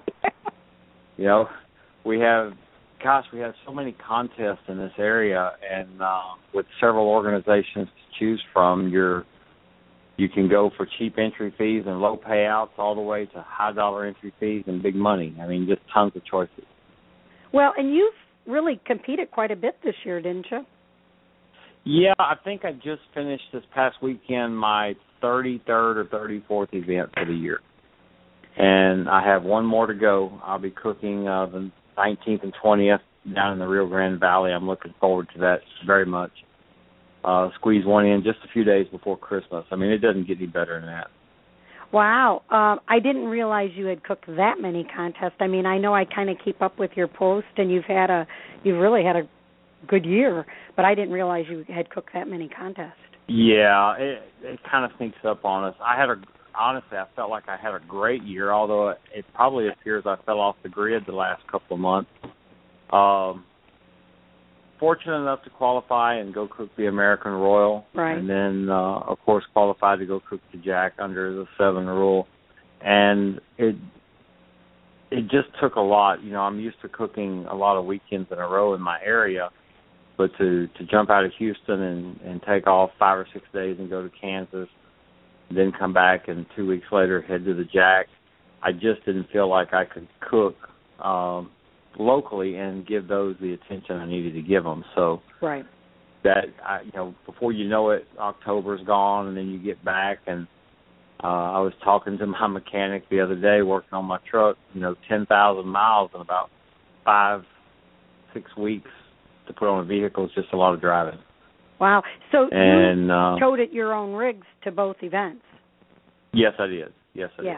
[SPEAKER 3] We have so many contests in this area, and with several organizations to choose from, you can go for cheap entry fees and low payouts all the way to high dollar entry fees and big money. I mean, just tons of choices. Well,
[SPEAKER 1] and you've really competed quite a bit this year, didn't you?
[SPEAKER 3] Yeah, I think I just finished this past weekend my 33rd or 34th event for the year. And I have one more to go. I'll be cooking the 19th and 20th down in the Rio Grande Valley. I'm looking forward to that very much. Squeeze one in just a few days before Christmas. I mean, it doesn't get any better than that.
[SPEAKER 1] Wow. I didn't realize you had cooked that many contests. I mean, I know I kind of keep up with your post, and you've really had a good year, but I didn't realize you had cooked that many contests.
[SPEAKER 3] Yeah, it kind of sneaks up on us. Honestly, I felt like I had a great year, although it probably appears I fell off the grid the last couple of months. Fortunate enough to qualify and go cook the American Royal,
[SPEAKER 1] right.
[SPEAKER 3] And then, of course, qualified to go cook the Jack under the 7 rule. And it just took a lot. I'm used to cooking a lot of weekends in a row in my area, but to jump out of Houston and take off 5 or 6 days and go to Kansas, then come back and 2 weeks later head to the Jack, I just didn't feel like I could cook locally and give those the attention I needed to give them. So
[SPEAKER 1] right.
[SPEAKER 3] That before you know it, October's gone, and then you get back. And I was talking to my mechanic the other day, working on my truck. 10,000 miles in about 5-6 weeks to put on a vehicle is just a lot of driving.
[SPEAKER 1] Wow. So you towed at your own rigs to both events?
[SPEAKER 3] Yes, I did. Did.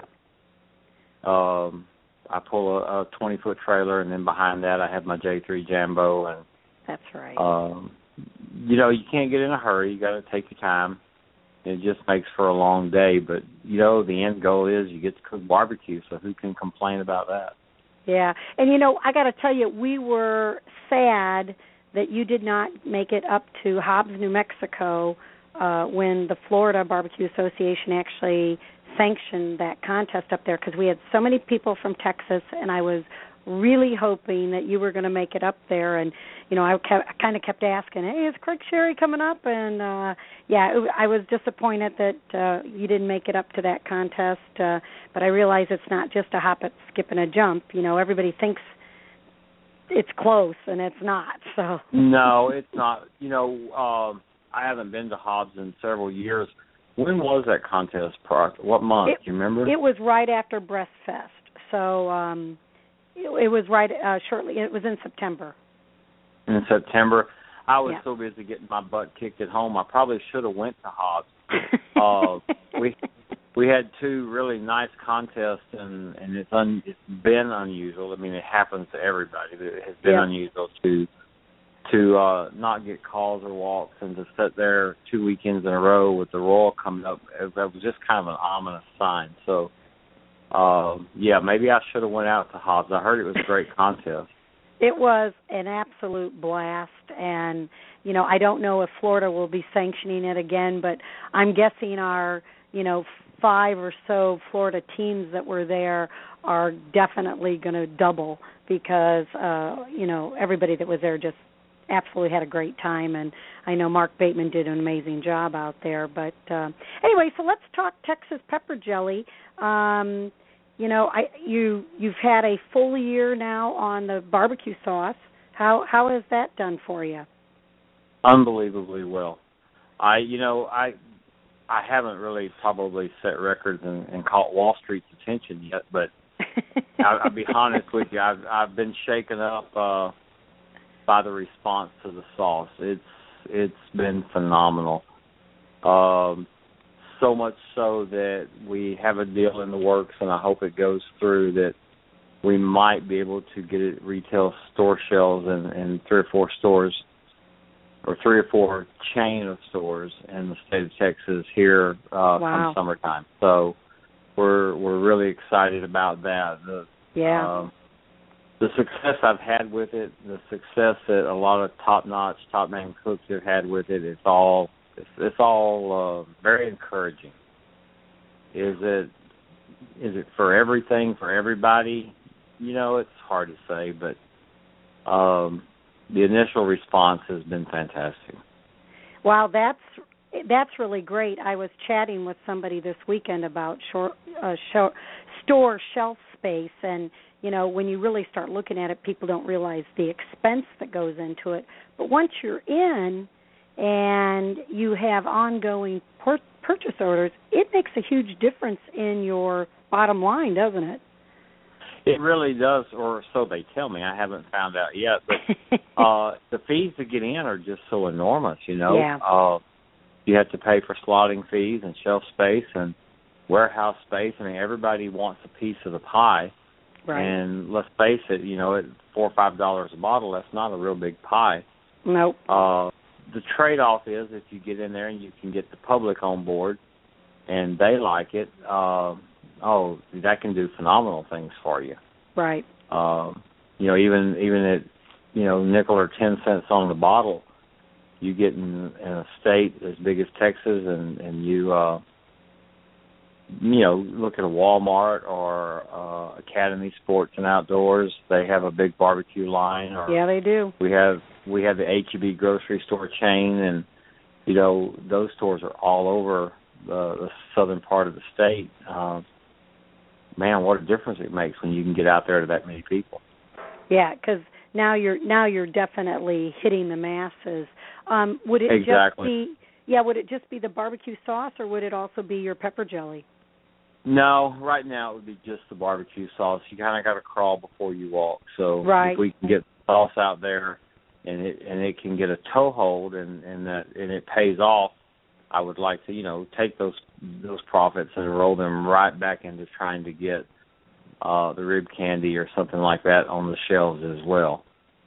[SPEAKER 3] I pull a 20-foot trailer, and then behind that I have my J3 Jambo. And
[SPEAKER 1] that's right.
[SPEAKER 3] You can't get in a hurry. You got to take your time. It just makes for a long day. But, the end goal is you get to cook barbecue, so who can complain about that?
[SPEAKER 1] Yeah. And, I got to tell you, we were sad that you did not make it up to Hobbs, New Mexico, when the Florida Barbecue Association actually sanctioned that contest up there, because we had so many people from Texas, and I was really hoping that you were going to make it up there. And, I kind of kept asking, hey, is Craig Sherry coming up? And, I was disappointed that you didn't make it up to that contest, but I realize it's not just a hop, a skip, and a jump. Everybody thinks it's close, and it's not. So
[SPEAKER 3] no, it's not. I haven't been to Hobbs in several years, When was that contest? What month? Do you remember?
[SPEAKER 1] It was right after Breast Fest. So it was right shortly. It was in September.
[SPEAKER 3] In September. I was so busy getting my butt kicked at home. I probably should have went to Hobbs. We had two really nice contests, and it's been unusual. I mean, it happens to everybody. But it has been unusual to not get calls or walks, and to sit there 2 weekends in a row with the Royal coming up. That was just kind of an ominous sign. So, maybe I should have went out to Hobbs. I heard it was a great contest.
[SPEAKER 1] It was an absolute blast, and, I don't know if Florida will be sanctioning it again, but I'm guessing our, 5 or so Florida teams that were there are definitely going to double because, everybody that was there just absolutely had a great time, and I know Mark Bateman did an amazing job out there. But anyway, so let's talk Texas pepper jelly. You've had a full year now on the barbecue sauce. How has that done for you?
[SPEAKER 3] Unbelievably well. I haven't really probably set records and caught Wall Street's attention yet, but I'll be honest with you. I've been shaken up by the response to the sauce. It's been phenomenal. So much so that we have a deal in the works, and I hope it goes through, that we might be able to get it retail store shelves in 3 or 4 stores, or 3 or 4 chain of stores in the state of Texas here come summertime. So we're really excited about that. The success I've had with it, the success that a lot of top-notch, top-name cooks have had with it, it's all very encouraging. Is it for everything, for everybody? It's hard to say, but the initial response has been fantastic.
[SPEAKER 1] Wow, that's really great. I was chatting with somebody this weekend about store shelf space, and when you really start looking at it, people don't realize the expense that goes into it. But once you're in and you have ongoing purchase orders, it makes a huge difference in your bottom line, doesn't it?
[SPEAKER 3] It really does, or so they tell me. I haven't found out yet, but the fees to get in are just so enormous, Yeah. You have to pay for slotting fees and shelf space and warehouse space. I mean, everybody wants a piece of the pie.
[SPEAKER 1] Right.
[SPEAKER 3] And let's face it, at $4 or $5 a bottle, that's not a real big pie.
[SPEAKER 1] Nope.
[SPEAKER 3] The trade-off is if you get in there and you can get the public on board and they like it, that can do phenomenal things for you.
[SPEAKER 1] Right.
[SPEAKER 3] Even at nickel or 10 cents on the bottle, you get in a state as big as Texas, and you look at a Walmart or Academy Sports and Outdoors. They have a big barbecue line.
[SPEAKER 1] Yeah, they do.
[SPEAKER 3] We have the H-E-B grocery store chain, and those stores are all over the southern part of the state. Man, what a difference it makes when you can get out there to that many people.
[SPEAKER 1] Yeah, because now you're definitely hitting the masses. Would it
[SPEAKER 3] exactly.
[SPEAKER 1] Would it just be the barbecue sauce, or would it also be your pepper jelly?
[SPEAKER 3] No, right now it would be just the barbecue sauce. You kind of got to crawl before you walk. So if we can get the sauce out there, and it can get a toehold, and it pays off, I would like to take those profits and roll them right back into trying to get the rib candy or something like that on the shelves as well.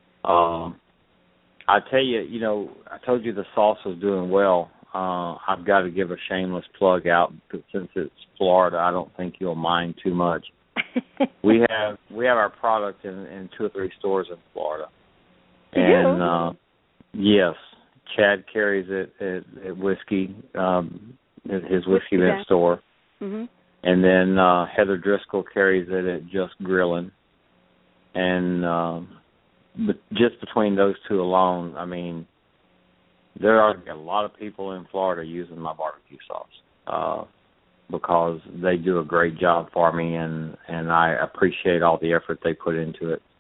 [SPEAKER 3] I tell you, I told you the sauce was doing well. I've got to give a shameless plug out, but since it's Florida, I don't think you'll mind too much. We have our product in 2 or 3 stores in Florida. And yes, Chad carries it at Whiskey, at his Whiskey Vent store. Mm-hmm. And then Heather Driscoll carries it at Just Grillin'. And but just between those two alone, I mean, there are a lot of people in Florida using my barbecue sauce because they do a great job for me, and I appreciate all the effort they put into it.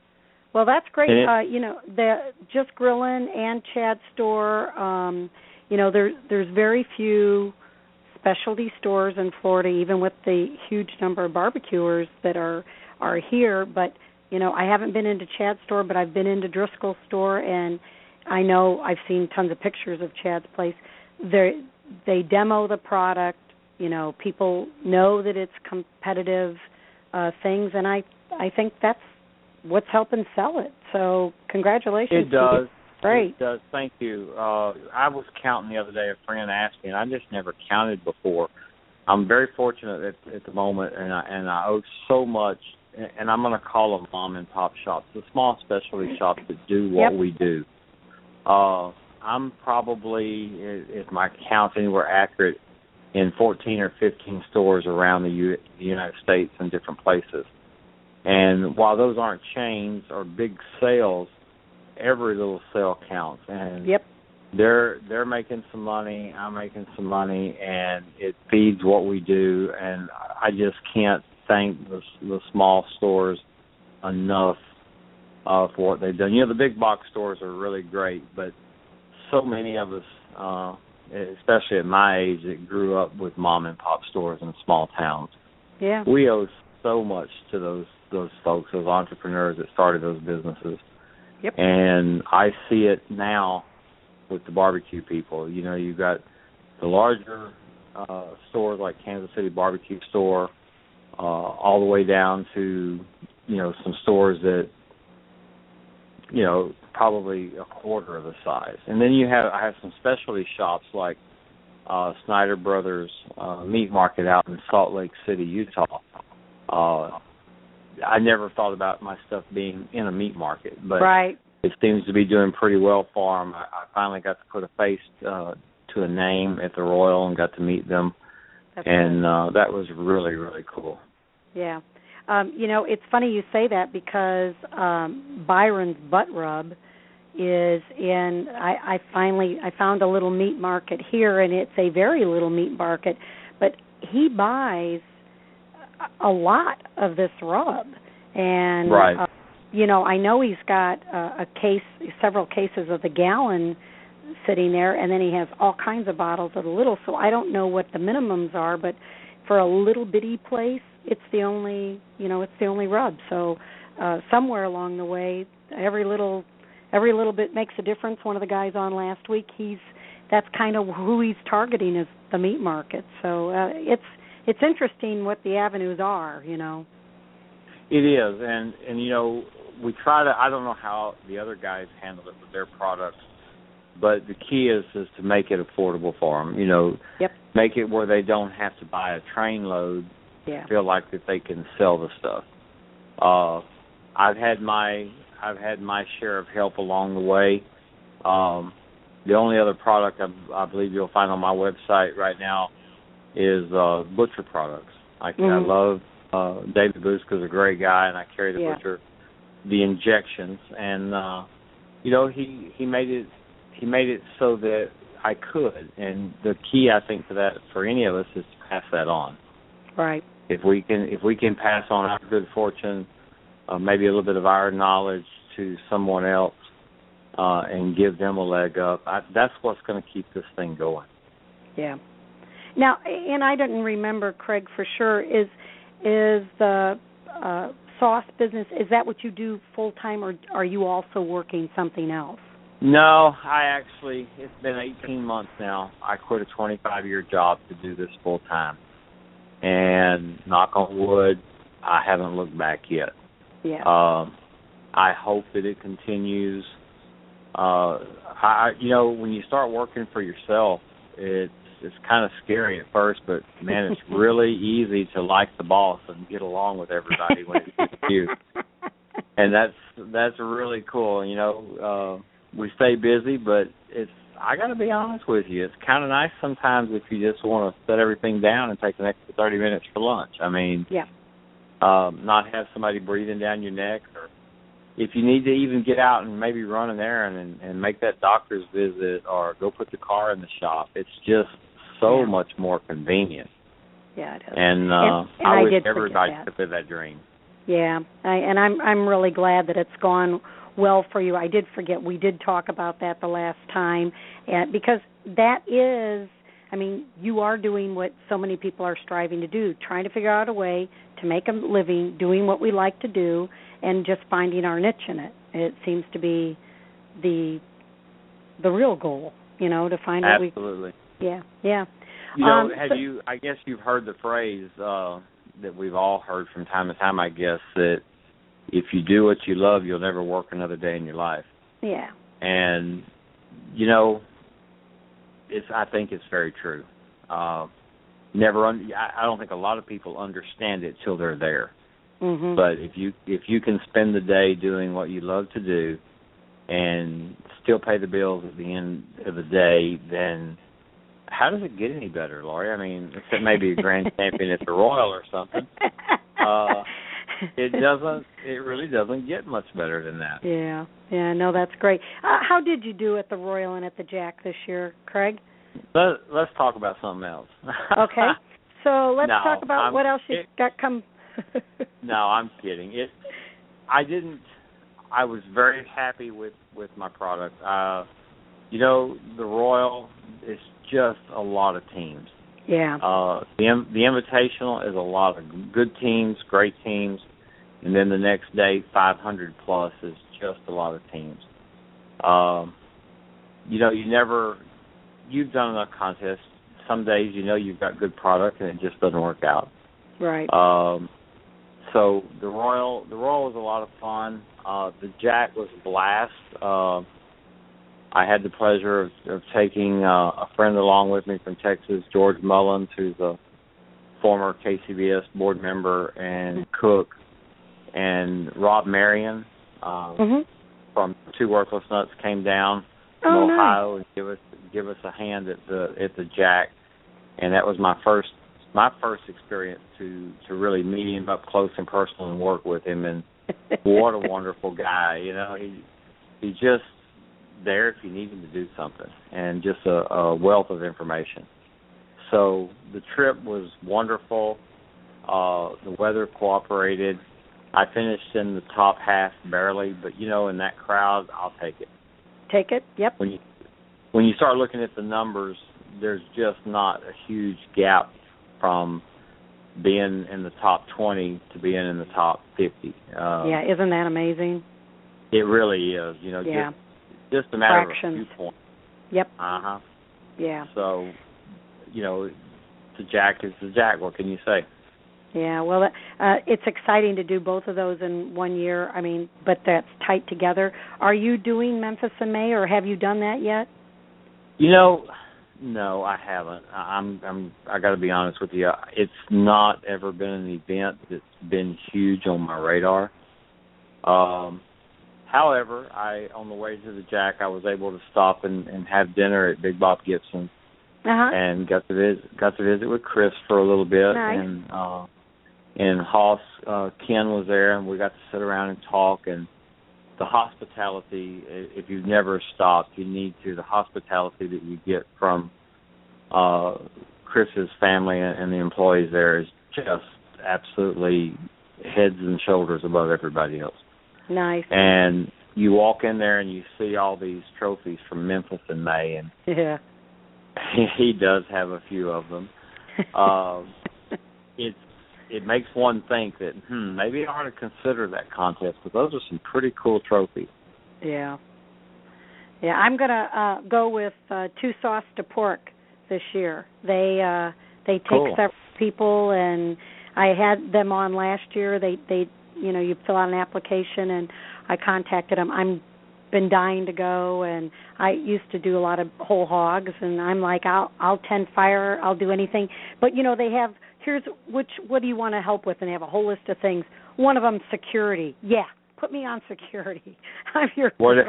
[SPEAKER 1] Well, that's great. The Just Grillin' and Chad's store, there's very few specialty stores in Florida, even with the huge number of barbecuers that are here. But I haven't been into Chad's store, but I've been into Driscoll's store, and I know I've seen tons of pictures of Chad's place. They demo the product. People know that it's competitive things, and I think that's what's helping sell it. So congratulations.
[SPEAKER 3] It does.
[SPEAKER 1] Great.
[SPEAKER 3] It does. Thank you. I was counting the other day. A friend asked me, and I just never counted before. I'm very fortunate at the moment, and I owe so much. And I'm going to call them mom and pop shops, the small specialty shops that do what we do. I'm probably, if my count's anywhere accurate, in 14 or 15 stores around the United States in different places. And while those aren't chains or big sales, every little sale counts. And they're making some money, I'm making some money, and it feeds what we do. And I just can't thank the small stores enough for what they've done. The big box stores are really great, but so many of us, especially at my age, that grew up with mom and pop stores in small towns.
[SPEAKER 1] Yeah,
[SPEAKER 3] we owe so much to those folks, those entrepreneurs that started those businesses.
[SPEAKER 1] Yep.
[SPEAKER 3] And I see it now with the barbecue people. You've got the larger stores like Kansas City Barbecue Store, all the way down to some stores that probably a quarter of the size. And then I have some specialty shops like Snyder Brothers Meat Market out in Salt Lake City, Utah. I never thought about my stuff being in a meat market, but it seems to be doing pretty well for them. I finally got to put a face to a name at the Royal and got to meet them. That's and that was really, really cool.
[SPEAKER 1] Yeah. It's funny you say that because Byron's Butt Rub is in, I found a little meat market here, and it's a very little meat market, but he buys a lot of this rub. And, I know he's got several cases of the gallon sitting there, and then he has all kinds of bottles of the little, so I don't know what the minimums are, but for a little bitty place, it's the only rub. So somewhere along the way, every little bit makes a difference. One of the guys on last week, that's kind of who he's targeting is the meat market. So it's interesting what the avenues are.
[SPEAKER 3] It is, and we try to. I don't know how the other guys handle it with their products, but the key is to make it affordable for them. Make it where they don't have to buy a train load. Yeah. Feel like that they can sell the stuff. I've had my share of help along the way. The only other product I believe you'll find on my website right now is butcher products. I love David Buska's a great guy, and I carry the butcher, the injections, and he made it so that I could. And the key, I think, for any of us is to pass that on.
[SPEAKER 1] Right.
[SPEAKER 3] If we can pass on our good fortune, maybe a little bit of our knowledge to someone else, and give them a leg up, that's what's going to keep this thing going.
[SPEAKER 1] Yeah. Now, and I didn't remember, Craig, for sure, is the sauce business, is that what you do full time, or are you also working something else?
[SPEAKER 3] No, it's been 18 months now. I quit a 25-year job to do this full time. And knock on wood, I haven't looked back yet.
[SPEAKER 1] Yeah.
[SPEAKER 3] I hope that it continues. When you start working for yourself, it's kind of scary at first, but man, it's really easy to like the boss and get along with everybody when it's you. And that's really cool. We stay busy, but I got to be honest with you, it's kind of nice sometimes if you just want to set everything down and take an extra 30 minutes for lunch. I mean, not have somebody breathing down your neck, or if you need to even get out and maybe run an errand and make that doctor's visit or go put the car in the shop, it's just so much more convenient.
[SPEAKER 1] Yeah, it is.
[SPEAKER 3] And I wish everybody could live that dream.
[SPEAKER 1] Yeah, I'm really glad that it's gone well for you. I did forget we did talk about that the last time, and because that is, I mean, you are doing what so many people are striving to do, trying to figure out a way to make a living doing what we like to do and just finding our niche in it. It seems to be the real goal, to find what we...
[SPEAKER 3] Absolutely.
[SPEAKER 1] Yeah.
[SPEAKER 3] I guess you've heard the phrase that we've all heard from time to time, I guess, that if you do what you love, you'll never work another day in your life.
[SPEAKER 1] Yeah.
[SPEAKER 3] And, I think it's very true. I don't think a lot of people understand it till they're there.
[SPEAKER 1] Mm-hmm.
[SPEAKER 3] But if you can spend the day doing what you love to do and still pay the bills at the end of the day, then how does it get any better, Lori? I mean, except maybe a grand champion at the Royal or something. It really doesn't get much better than that.
[SPEAKER 1] Yeah, no, that's great. How did you do at the Royal and at the Jack this year, Craig?
[SPEAKER 3] Let's talk about something else.
[SPEAKER 1] Okay, so let's talk about what else you got come.
[SPEAKER 3] No, I'm kidding. I was very happy with my product. The Royal is just a lot of teams.
[SPEAKER 1] Yeah.
[SPEAKER 3] The Invitational is a lot of good teams, great teams, and then the next day, 500 plus is just a lot of teams. You've done enough contests. Some days, you've got good product and it just doesn't work out.
[SPEAKER 1] Right.
[SPEAKER 3] So the Royal was a lot of fun. The Jack was a blast. I had the pleasure of taking a friend along with me from Texas, George Mullins, who's a former KCBS board member and cook, and Rob Marion from Two Worthless Nuts came down from Ohio and give us a hand at the Jack, and that was my first experience to really meet him up close and personal and work with him. And what a wonderful guy! He's just there if you need him to do something, and just a wealth of information. So the trip was wonderful. The weather cooperated. I finished in the top half barely, but in that crowd, I'll take it.
[SPEAKER 1] Take it? Yep.
[SPEAKER 3] When you start looking at the numbers, there's just not a huge gap from being in the top 20 to being in the top 50.
[SPEAKER 1] Isn't that amazing?
[SPEAKER 3] It really is. Just a matter
[SPEAKER 1] Fractions.
[SPEAKER 3] of a few points.
[SPEAKER 1] Yep.
[SPEAKER 3] Uh-huh.
[SPEAKER 1] Yeah.
[SPEAKER 3] So, the Jack is the Jack. What can you say?
[SPEAKER 1] Yeah, well, it's exciting to do both of those in 1 year. I mean, but that's tight together. Are you doing Memphis in May, or have you done that yet?
[SPEAKER 3] No, I haven't. I got to be honest with you. It's not ever been an event that's been huge on my radar. However, on the way to the Jack, I was able to stop and have dinner at Big Bob Gibson, and got to visit with Chris for a little bit.
[SPEAKER 1] Nice.
[SPEAKER 3] And Hoss, Ken was there, and we got to sit around and talk. And the hospitality, if you've never stopped, you need to. The hospitality that you get from Chris's family and the employees there is just absolutely heads and shoulders above everybody else.
[SPEAKER 1] Nice.
[SPEAKER 3] And you walk in there and you see all these trophies from Memphis in May, and he does have a few of them. It makes one think that maybe I ought to consider that contest, because those are some pretty cool trophies.
[SPEAKER 1] Yeah. I'm gonna go with Two Sauce to Pork this year. They take several people, and I had them on last year. They you fill out an application, and I contacted them. I'm been dying to go, and I used to do a lot of whole hogs, and I'm like, I'll tend fire, I'll do anything. But they have, what do you want to help with? And they have a whole list of things. One of them, security. Yeah, put me on security. I'm your girl.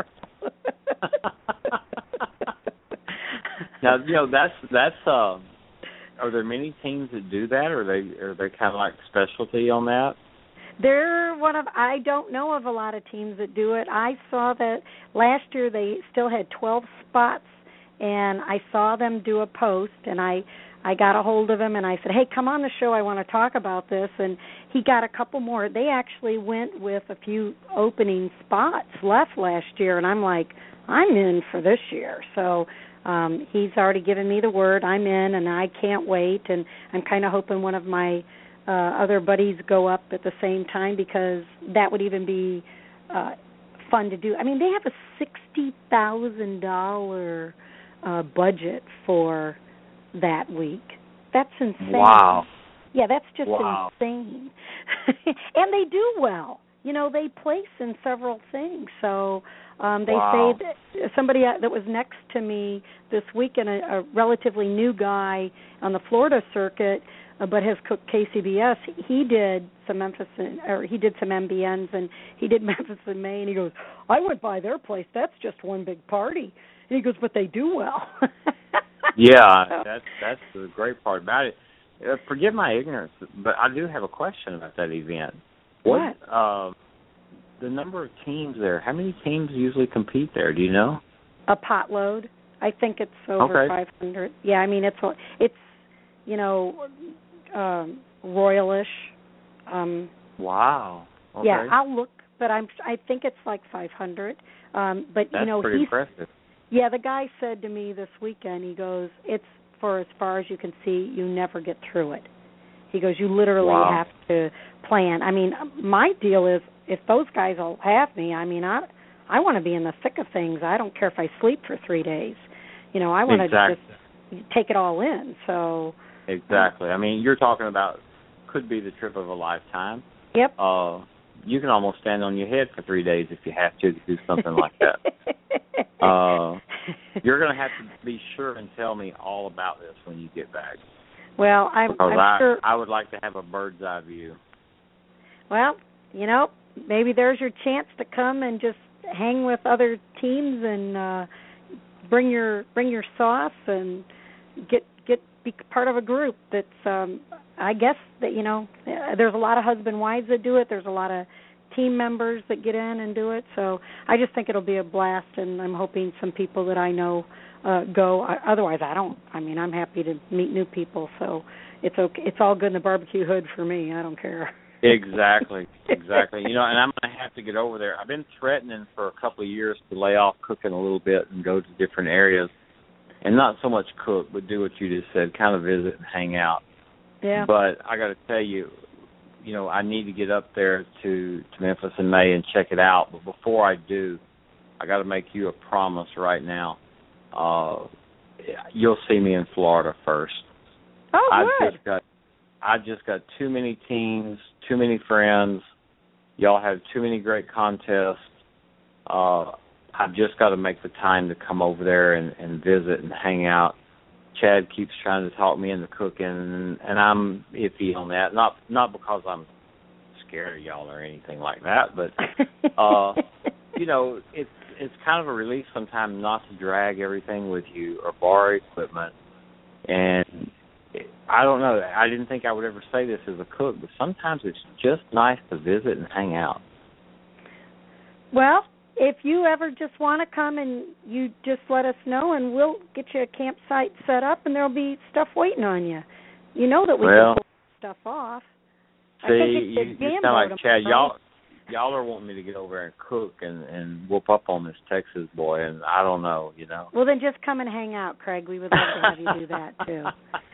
[SPEAKER 3] Now, that's are there many teams that do that, or are they kind of like specialty on that?
[SPEAKER 1] They're I don't know of a lot of teams that do it. I saw that last year they still had 12 spots, and I saw them do a post, and I got a hold of him, and I said, hey, come on the show, I want to talk about this, and he got a couple more. They actually went with a few opening spots left last year, and I'm like, I'm in for this year. So He's already given me the word. I'm in, and I can't wait. And I'm kind of hoping one of my other buddies go up at the same time, because that would even be fun to do. I mean, they have a $60,000 budget for that week. That's insane.
[SPEAKER 3] Wow.
[SPEAKER 1] Yeah, that's just
[SPEAKER 3] wow.
[SPEAKER 1] insane. And they do well. You know, they place in several things. So they
[SPEAKER 3] wow.
[SPEAKER 1] say that somebody that was next to me this weekend, a relatively new guy on the Florida circuit, but has cooked KCBS. He did some he did some MBNs, and he did Memphis in May. And he goes, I went by their place. That's just one big party. And he goes, but they do well.
[SPEAKER 3] Yeah, that's the great part about it. Forgive my ignorance, but I do have a question about that event.
[SPEAKER 1] What?
[SPEAKER 3] The number of teams there, how many teams usually compete there, do you know?
[SPEAKER 1] A pot load. I think it's over 500. Yeah, I mean, it's you know, royalish.
[SPEAKER 3] Wow. Okay.
[SPEAKER 1] Yeah, I'll look, but I think it's like 500. But
[SPEAKER 3] that's
[SPEAKER 1] you know,
[SPEAKER 3] pretty impressive.
[SPEAKER 1] Yeah, the guy said to me this weekend, he goes, it's for as far as you can see, you never get through it. He goes, you literally have to plan. I mean, my deal is, if those guys will have me, I mean, I want to be in the thick of things. I don't care if I sleep for 3 days. You know, I want to just take it all in. So
[SPEAKER 3] exactly. I mean, you're talking about could be the trip of a lifetime.
[SPEAKER 1] Yep.
[SPEAKER 3] You can almost stand on your head for 3 days if you have to do something like that. You're going to have to be sure and tell me all about this when you get back.
[SPEAKER 1] Well, I'm sure.
[SPEAKER 3] I would like to have a bird's eye view.
[SPEAKER 1] Well, you know, maybe there's your chance to come and just hang with other teams and bring your sauce and be part of a group that's. I guess that, you know, there's a lot of husband wives that do it. There's a lot of team members that get in and do it. So I just think it'll be a blast, and I'm hoping some people that I know go. Otherwise, I don't. I mean, I'm happy to meet new people. So it's okay. It's all good in the barbecue hood for me. I don't care.
[SPEAKER 3] Exactly. You know, and I'm going to have to get over there. I've been threatening for a couple of years to lay off cooking a little bit and go to different areas, and not so much cook, but do what you just said, kind of visit and hang out.
[SPEAKER 1] Yeah.
[SPEAKER 3] But I got to tell you, you know, I need to get up there to Memphis in May and check it out. But before I do, I got to make you a promise right now. You'll see me in Florida first.
[SPEAKER 1] Oh, good.
[SPEAKER 3] I just got too many teams, too many friends. Y'all have too many great contests. I've just got to make the time to come over there and visit and hang out. Chad keeps trying to talk me into cooking, and I'm iffy on that. Not because I'm scared of y'all or anything like that, but you know, it's kind of a relief sometimes not to drag everything with you or borrow equipment. And I don't know. I didn't think I would ever say this as a cook, but sometimes it's just nice to visit and hang out.
[SPEAKER 1] Well, if you ever just want to come, and you just let us know, and we'll get you a campsite set up, and there'll be stuff waiting on you. You know that we can pull stuff off.
[SPEAKER 3] See, you sound like Chad. Y'all are wanting me to get over there and cook and whoop up on this Texas boy, and I don't know, you know.
[SPEAKER 1] Well, then just come and hang out, Craig. We would love to have you do that, too.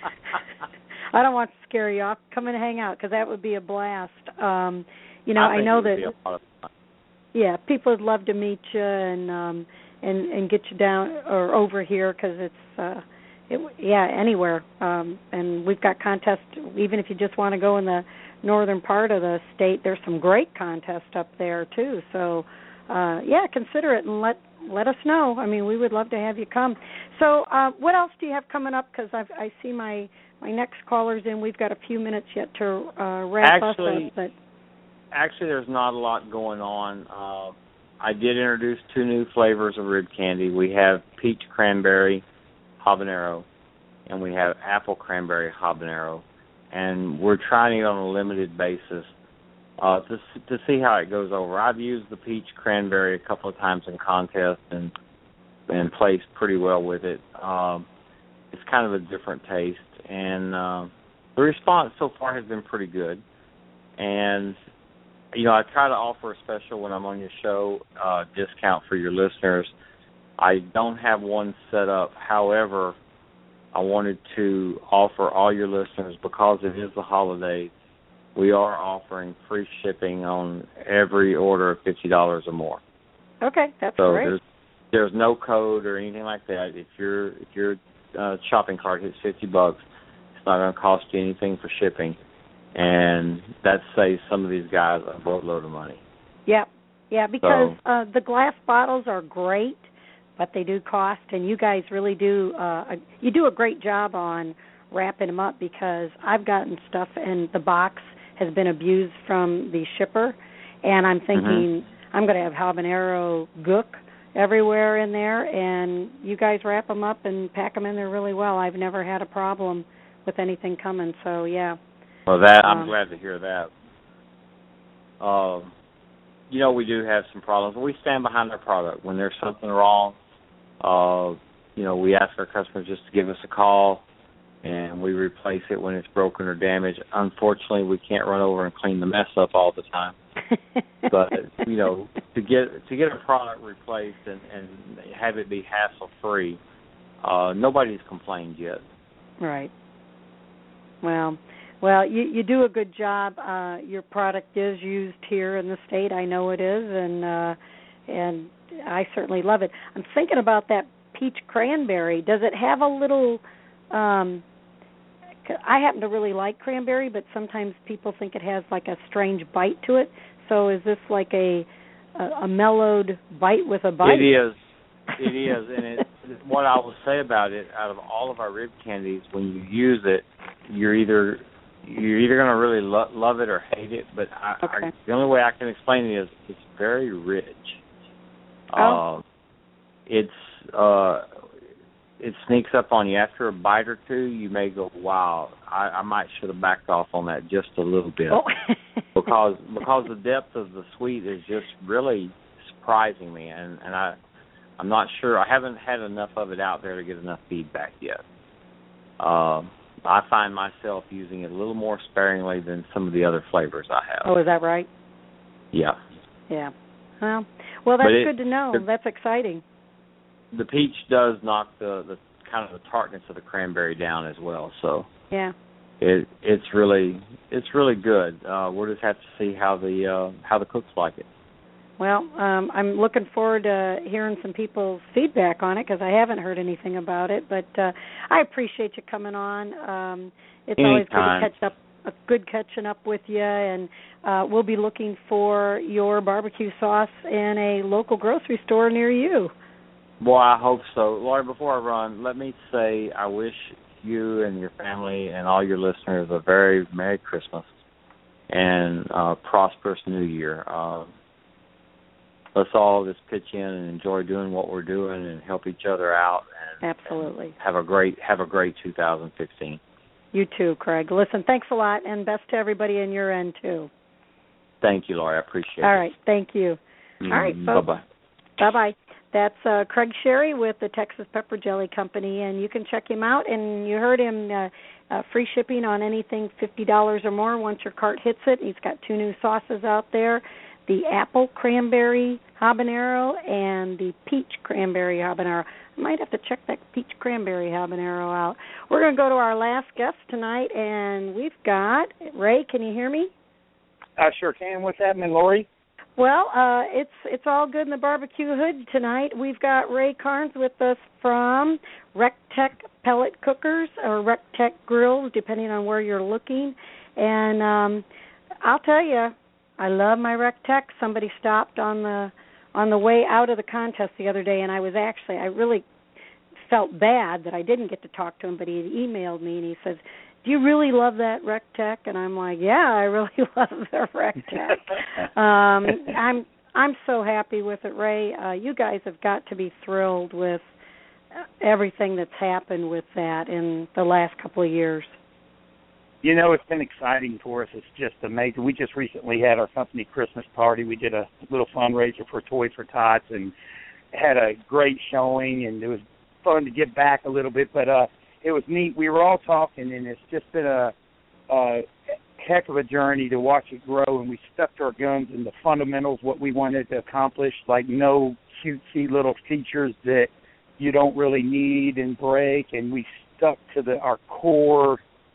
[SPEAKER 1] I don't want to scare you off. Come and hang out, because that would be a blast. You know, I know that.
[SPEAKER 3] Be a lot of fun.
[SPEAKER 1] Yeah, people would love to meet you and get you down or over here, because it's anywhere. And we've got contests. Even if you just want to go in the northern part of the state, there's some great contests up there too. So consider it and let us know. I mean, we would love to have you come. So what else do you have coming up? Because I see my next caller's in. We've got a few minutes yet to wrap us up. But
[SPEAKER 3] actually, there's not a lot going on. I did introduce 2 new flavors of rib candy. We have peach cranberry habanero, and we have apple cranberry habanero. And we're trying it on a limited basis to see how it goes over. I've used the peach cranberry a couple of times in contests and placed pretty well with it. It's kind of a different taste, and the response so far has been pretty good. And you know, I try to offer a special when I'm on your show, discount for your listeners. I don't have one set up. However, I wanted to offer all your listeners, because it is the holidays, we are offering free shipping on every order of $50 or more.
[SPEAKER 1] Okay, that's
[SPEAKER 3] so
[SPEAKER 1] great.
[SPEAKER 3] There's no code or anything like that. If your shopping cart hits $50, it's not going to cost you anything for shipping, and that saves some of these guys a boatload of money.
[SPEAKER 1] Yeah, because the glass bottles are great, but they do cost, and you guys really do you do a great job on wrapping them up, because I've gotten stuff and the box has been abused from the shipper, and I'm thinking I'm going to have habanero gook everywhere in there, and you guys wrap them up and pack them in there really well. I've never had a problem with anything coming, so yeah.
[SPEAKER 3] Well, I'm glad to hear that. We do have some problems. We stand behind our product. When there's something wrong, we ask our customers just to give us a call, and we replace it when it's broken or damaged. Unfortunately, we can't run over and clean the mess up all the time. But to get a product replaced and have it be hassle-free, nobody's complained yet.
[SPEAKER 1] Right. Well, you do a good job. Your product is used here in the state. I know it is, and I certainly love it. I'm thinking about that peach cranberry. Does it have a little? I happen to really like cranberry, but sometimes people think it has like a strange bite to it. So is this like a mellowed bite with a bite?
[SPEAKER 3] It is, and what I will say about it, out of all of our rib candies, when you use it, you're either going to really love it or hate it. But the only way I can explain it is it's very rich. It sneaks up on you after a bite or two. You may go, wow, I might should have backed off on that just a little bit. because the depth of the sweet is just really surprising me, and I'm not sure. I haven't had enough of it out there to get enough feedback yet. I find myself using it a little more sparingly than some of the other flavors I have.
[SPEAKER 1] Oh, is that right?
[SPEAKER 3] Yeah.
[SPEAKER 1] Yeah. Well, that's good to know. That's exciting.
[SPEAKER 3] The peach does knock the kind of the tartness of the cranberry down as well. So
[SPEAKER 1] yeah,
[SPEAKER 3] it's really good. We'll just have to see how the cooks like it.
[SPEAKER 1] Well, I'm looking forward to hearing some people's feedback on it, because I haven't heard anything about it. But I appreciate you coming on. It's always good catching up with you, and we'll be looking for your barbecue sauce in a local grocery store near you.
[SPEAKER 3] Well, I hope so. Laura, before I run, let me say I wish you and your family and all your listeners a very Merry Christmas and prosperous New Year. Let's all just pitch in and enjoy doing what we're doing and help each other out. And
[SPEAKER 1] absolutely.
[SPEAKER 3] Have a great 2015.
[SPEAKER 1] You too, Craig. Listen, thanks a lot, and best to everybody in your end, too.
[SPEAKER 3] Thank you, Laura. I appreciate it.
[SPEAKER 1] All right. Thank you. All right, folks.
[SPEAKER 3] Bye-bye.
[SPEAKER 1] Bye-bye. That's Craig Sherry with the Texas Pepper Jelly Company, and you can check him out. And you heard him, free shipping on anything $50 or more once your cart hits it. He's got 2 new sauces out there, the apple cranberry habanero and the peach cranberry habanero. I might have to check that peach cranberry habanero out. We're going to go to our last guest tonight, and we've got Ray. Can you hear me?
[SPEAKER 4] I sure can. What's happening, Lori?
[SPEAKER 1] Well, it's all good in the barbecue hood tonight. We've got Ray Carnes with us from RecTech Pellet Cookers or RecTech Grills, depending on where you're looking. And I'll tell you, I love my RecTech. Somebody stopped on the way out of the contest the other day, and I really felt bad that I didn't get to talk to him, but he had emailed me, and he says, do you really love that RecTech? And I'm like, yeah, I really love the RecTech. I'm so happy with it, Ray. You guys have got to be thrilled with everything that's happened with that in the last couple of years.
[SPEAKER 4] You know, it's been exciting for us. It's just amazing. We just recently had our company Christmas party. We did a little fundraiser for Toys for Tots and had a great showing, and it was fun to get back a little bit, but it was neat. We were all talking, and it's just been a heck of a journey to watch it grow, and we stuck to our guns and the fundamentals, what we wanted to accomplish, like no cutesy little features that you don't really need and break, and we stuck to our core.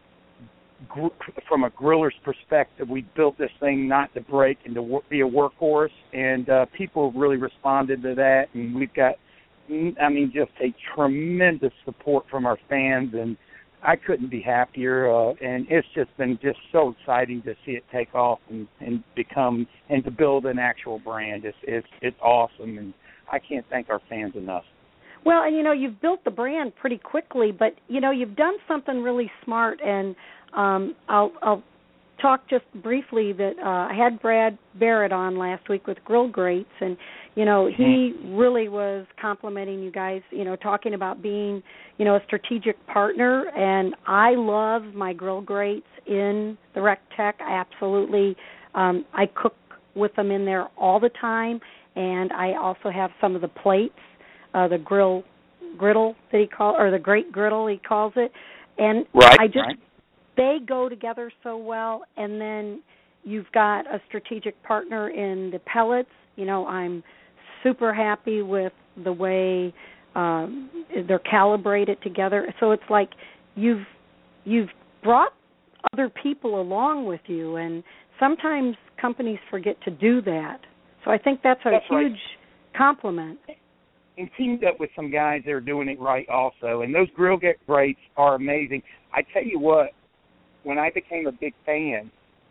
[SPEAKER 4] From a griller's perspective, we built this thing not to break and to be a workhorse, and people really responded to that, and we've got, just a tremendous support from our fans, and I couldn't be happier, and it's just been so exciting to see it take off and become, and to build an actual brand. It's awesome, and I can't thank our fans enough.
[SPEAKER 1] Well, and you've built the brand pretty quickly, but you've done something really smart, and I'll talk just briefly that I had Brad Barrett on last week with Grill Greats, and he really was complimenting you guys, talking about being a strategic partner, and I love my Grill Greats in the RecTech. Absolutely, I cook with them in there all the time, and I also have some of the plates, the griddle that the great griddle he calls it, and they go together so well. And then you've got a strategic partner in the pellets. I'm super happy with the way they're calibrated together. So it's like you've brought other people along with you, and sometimes companies forget to do that. So I think that's a huge compliment.
[SPEAKER 4] And teamed up with some guys that are doing it right also. And those Grill Greats are amazing. I tell you what, when I became a big fan,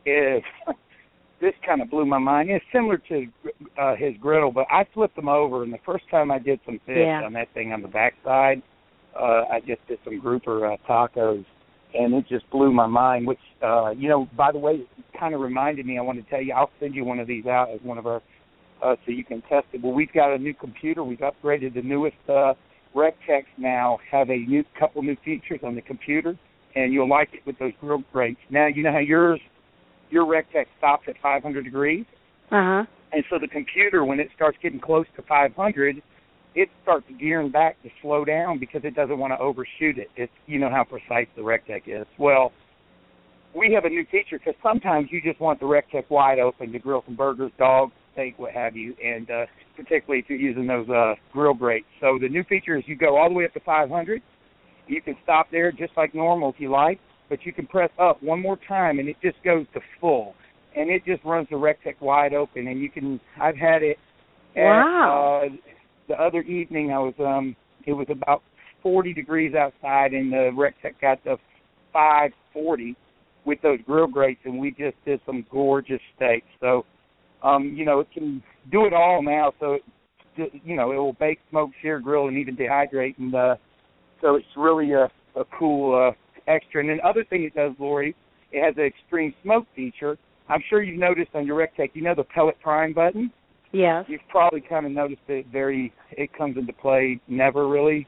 [SPEAKER 4] this kind of blew my mind. It's similar to his griddle, but I flipped them over, and the first time I did some fish on that thing on the backside, I just did some grouper tacos, and it just blew my mind, which, by the way, it kind of reminded me, I want to tell you, I'll send you one of these out as one of our, so you can test it. Well, we've got a new computer. We've upgraded the newest RecTechs now, have a couple new features on the computer, and you'll like it with those Grill Greats. Now, you know how your RecTech stops at 500 degrees?
[SPEAKER 1] Uh-huh.
[SPEAKER 4] And so the computer, when it starts getting close to 500, it starts gearing back to slow down because it doesn't want to overshoot it. It's, how precise the RecTech is. Well, we have a new feature because sometimes you just want the RecTech wide open to grill some burgers, dogs, steak, what have you, and particularly if you're using those Grill Greats. So the new feature is you go all the way up to 500. You can stop there just like normal if you like, but you can press up one more time, and it just goes to full. And it just runs the RecTech wide open, and I've had it at, the other evening, it was about 40 degrees outside, and the RecTech got to 540 with those Grill Greats, and we just did some gorgeous steaks. So, it can do it all now, so, it will bake, smoke, sear, grill, and even dehydrate, and so it's really a cool extra. And then the other thing it does, Lori, it has an extreme smoke feature. I'm sure you've noticed on your RecTech, the pellet prime button?
[SPEAKER 1] Yes.
[SPEAKER 4] You've probably kind of noticed that it comes into play never really.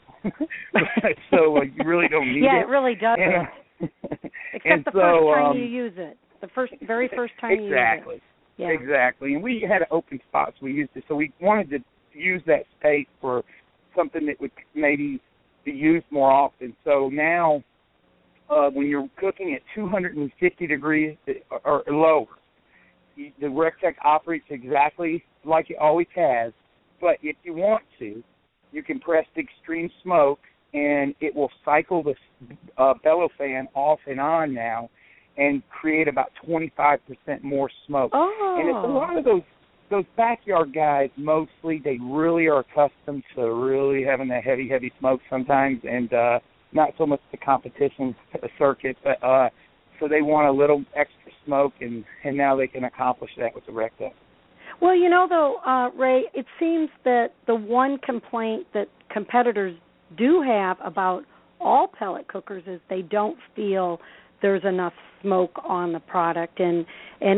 [SPEAKER 4] So you really don't need it.
[SPEAKER 1] Yeah, it really doesn't. Except the first time you use it. The very first time you use it.
[SPEAKER 4] Exactly. Yeah. Exactly. And we had an open spot, so we used it. So we wanted to use that space for something that would maybe be used more often. So now, when you're cooking at 250 degrees or lower, the RecTech operates exactly like it always has. But if you want to, you can press the extreme smoke, and it will cycle the bellow fan off and on now, and create about 25% more smoke.
[SPEAKER 1] Oh.
[SPEAKER 4] And it's a lot of those backyard guys, mostly, they really are accustomed to really having that heavy, heavy smoke sometimes, and not so much the competition circuit, but so they want a little extra smoke, and now they can accomplish that with the RecTech.
[SPEAKER 1] Well, though, Ray, it seems that the one complaint that competitors do have about all pellet cookers is they don't feel there's enough smoke on the product, and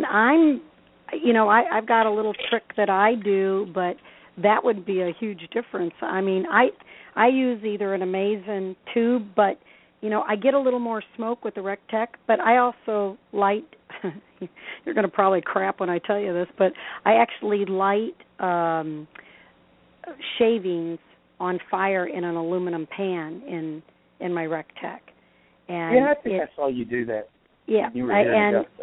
[SPEAKER 1] I've got a little trick that I do, but that would be a huge difference. I mean, I use either an Amazon tube, but I get a little more smoke with the RecTech, but I also light. You're going to probably crap when I tell you this, but I actually light shavings on fire in an aluminum pan in my RecTech. And
[SPEAKER 4] I think I saw you do that.
[SPEAKER 1] Yeah,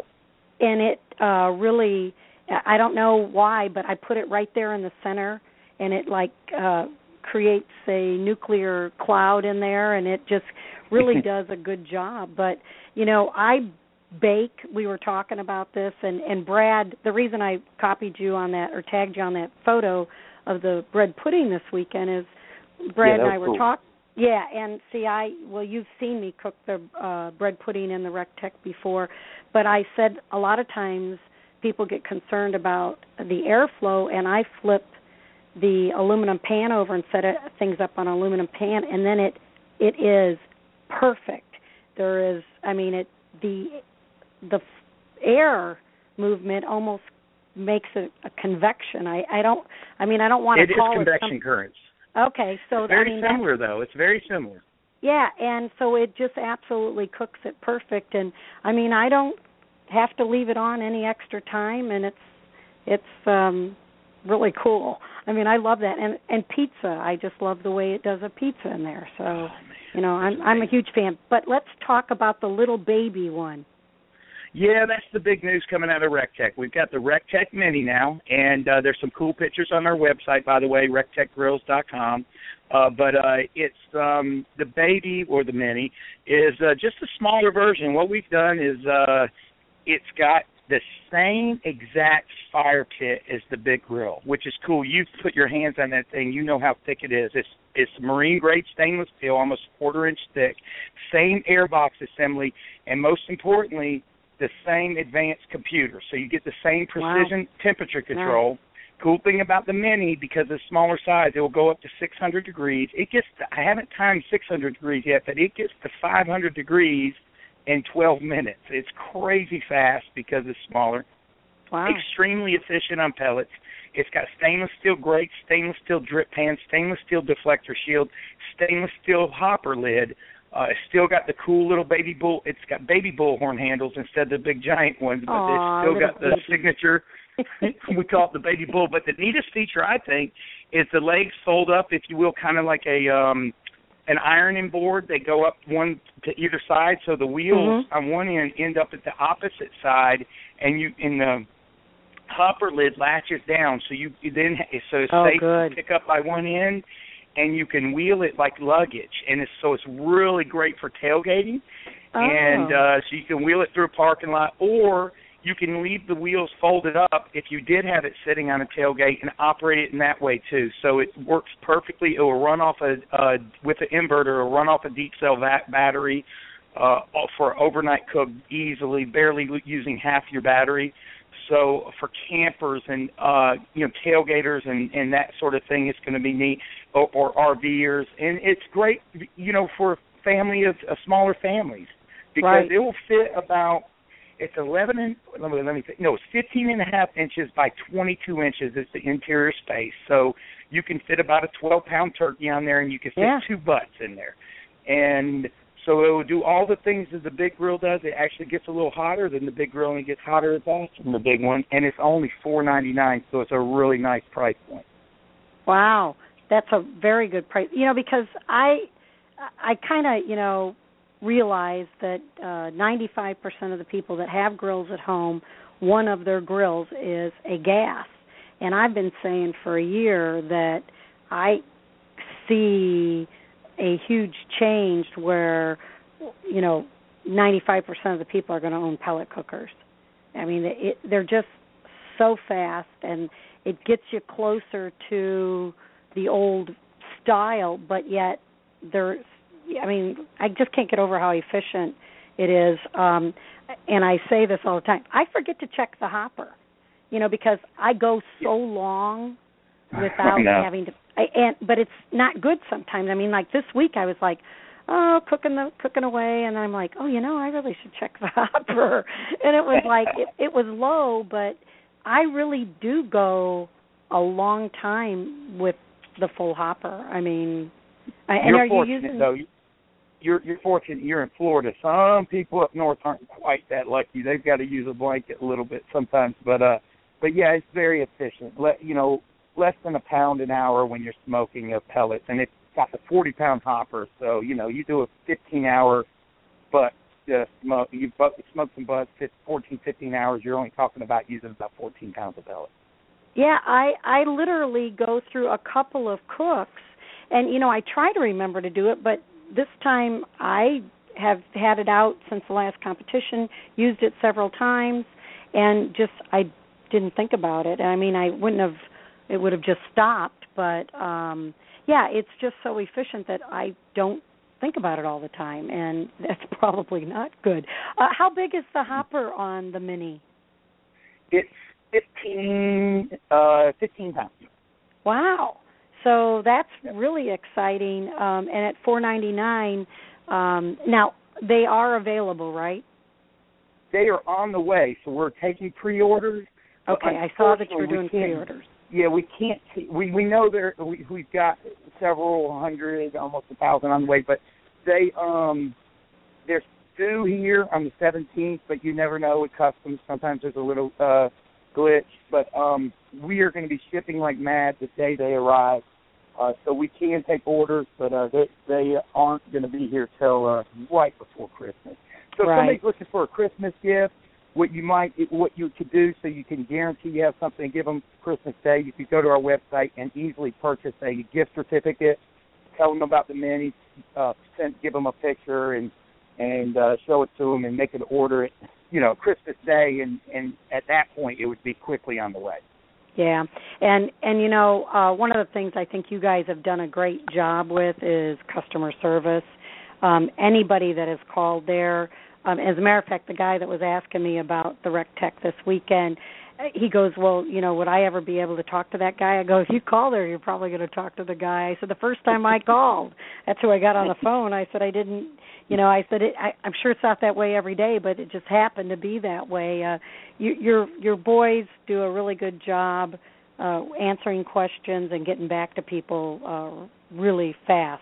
[SPEAKER 1] and it really, I don't know why, but I put it right there in the center, and it like creates a nuclear cloud in there, and it just really does a good job. But, I bake. We were talking about this, and Brad, the reason I copied you on that or tagged you on that photo of the bread pudding this weekend is Brad and I were talking. Yeah, and see, you've seen me cook the bread pudding in the RecTech before, but I said a lot of times people get concerned about the airflow, and I flip the aluminum pan over and set things up on an aluminum pan, and then it is perfect. There is, the air movement almost makes it a convection. I don't want to call it.
[SPEAKER 4] It is convection currents.
[SPEAKER 1] Okay, so
[SPEAKER 4] it's very similar, though. It's very similar.
[SPEAKER 1] Yeah, and so it just absolutely cooks it perfect. And I don't have to leave it on any extra time, and it's really cool. I love that. And pizza, I just love the way it does a pizza in there. So, I'm a huge fan. But let's talk about the little baby one.
[SPEAKER 4] Yeah, that's the big news coming out of RecTech. We've got the RecTech Mini now, and there's some cool pictures on our website, by the way, rectechgrills.com. But it's the baby, or the Mini, is just a smaller version. What we've done is it's got the same exact fire pit as the big grill, which is cool. You put your hands on that thing, you know how thick it is. It's marine-grade stainless steel, almost quarter-inch thick, same airbox assembly, and most importantly, the same advanced computer. So you get the same precision temperature control. Wow. Cool thing about the Mini, because of the smaller size, it will go up to 600 degrees. I haven't timed 600 degrees yet, but it gets to 500 degrees in 12 minutes. It's crazy fast because it's smaller.
[SPEAKER 1] Wow.
[SPEAKER 4] Extremely efficient on pellets. It's got stainless steel grates, stainless steel drip pan, stainless steel deflector shield, stainless steel hopper lid. It's still got the cool little it's got baby bullhorn handles instead of the big giant ones, but it's still got the signature. We call it the baby bull. But the neatest feature, I think, is the legs fold up, if you will, kind of like an ironing board. They go up one to either side, so the wheels on one end up at the opposite side, and the hopper lid latches down, so it's safe to pick up by one end, and you can wheel it like luggage, and it's really great for tailgating, and so you can wheel it through a parking lot, or you can leave the wheels folded up if you did have it sitting on a tailgate and operate it in that way too. So it works perfectly. It will run off with an inverter, it'll run off a deep cell battery for overnight cook easily, barely using half your battery. So for campers and tailgaters and that sort of thing, it's going to be neat, or RVers, and it's great, for a family of smaller families, because it will fit about. It's 15 and a half inches by 22 inches is the interior space. So you can fit about a 12-pound turkey on there, and you can fit two butts in there, and so it will do all the things that the big grill does. It actually gets a little hotter than the big grill, and it gets hotter faster than the big one. And it's only $4.99, so it's a really nice price point.
[SPEAKER 1] Wow, that's a very good price. Because I kind of realize that 95% of the people that have grills at home, one of their grills is a gas. And I've been saying for a year that I see a huge change where, 95% of the people are going to own pellet cookers. They're just so fast, and it gets you closer to the old style, but yet I just can't get over how efficient it is. And I say this all the time. I forget to check the hopper, because I go so long without having to. But it's not good sometimes. Like this week, I was like, cooking away, and I'm like, I really should check the hopper. And it was like it was low, but I really do go a long time with the full hopper.
[SPEAKER 4] You're fortunate, though. You're fortunate. You're in Florida. Some people up north aren't quite that lucky. They've got to use a blanket a little bit sometimes, but yeah, it's very efficient. Less than a pound an hour when you're smoking a pellet, and it's got the 40-pound hopper. So you do a 15-hour butt smoke. You smoke some butts, 14, 15 hours. You're only talking about using about 14 pounds of pellet.
[SPEAKER 1] Yeah, I literally go through a couple of cooks, and I try to remember to do it, but this time I have had it out since the last competition, used it several times, and just I didn't think about it. I mean, it would have just stopped, but yeah, it's just so efficient that I don't think about it all the time, and that's probably not good. How big is the hopper on the Mini?
[SPEAKER 4] It's 15 pounds.
[SPEAKER 1] Wow. So that's really exciting. And at $4.99, now they are available, right?
[SPEAKER 4] They are on the way, so we're taking pre-orders.
[SPEAKER 1] Okay, I saw that you were doing pre-orders.
[SPEAKER 4] Yeah, we can't see. We know we've got several hundred, almost 1,000 on the way, but there's due here on the 17th, but you never know with customs. Sometimes there's a little glitch, but we are going to be shipping like mad the day they arrive. So we can take orders, but they aren't going to be here till right before Christmas. So if somebody's looking for a Christmas gift, what you could do so you can guarantee you have something to give them Christmas Day, you could go to our website and easily purchase a gift certificate, tell them about the Mini, give them a picture and show it to them and make an order, Christmas Day, and at that point it would be quickly on the way.
[SPEAKER 1] Yeah, and one of the things I think you guys have done a great job with is customer service. Anybody that has called there, as a matter of fact, the guy that was asking me about the RecTech this weekend, he goes, well, would I ever be able to talk to that guy? I go, if you call there, you're probably going to talk to the guy. I said, the first time I called, that's who I got on the phone. I said, I didn't, I'm sure it's not that way every day, but it just happened to be that way. Your boys do a really good job answering questions and getting back to people really fast.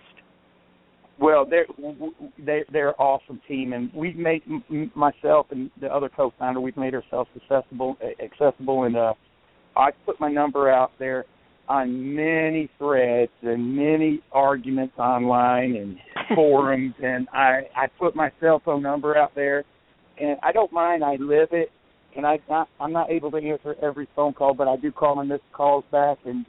[SPEAKER 4] Well, they're an awesome team, and we've made myself and the other co-founder. We've made ourselves accessible, and I put my number out there on many threads and many arguments online and forums, and I put my cell phone number out there, and I don't mind. I live it, and I'm not able to answer every phone call, but I do call and miss calls back, and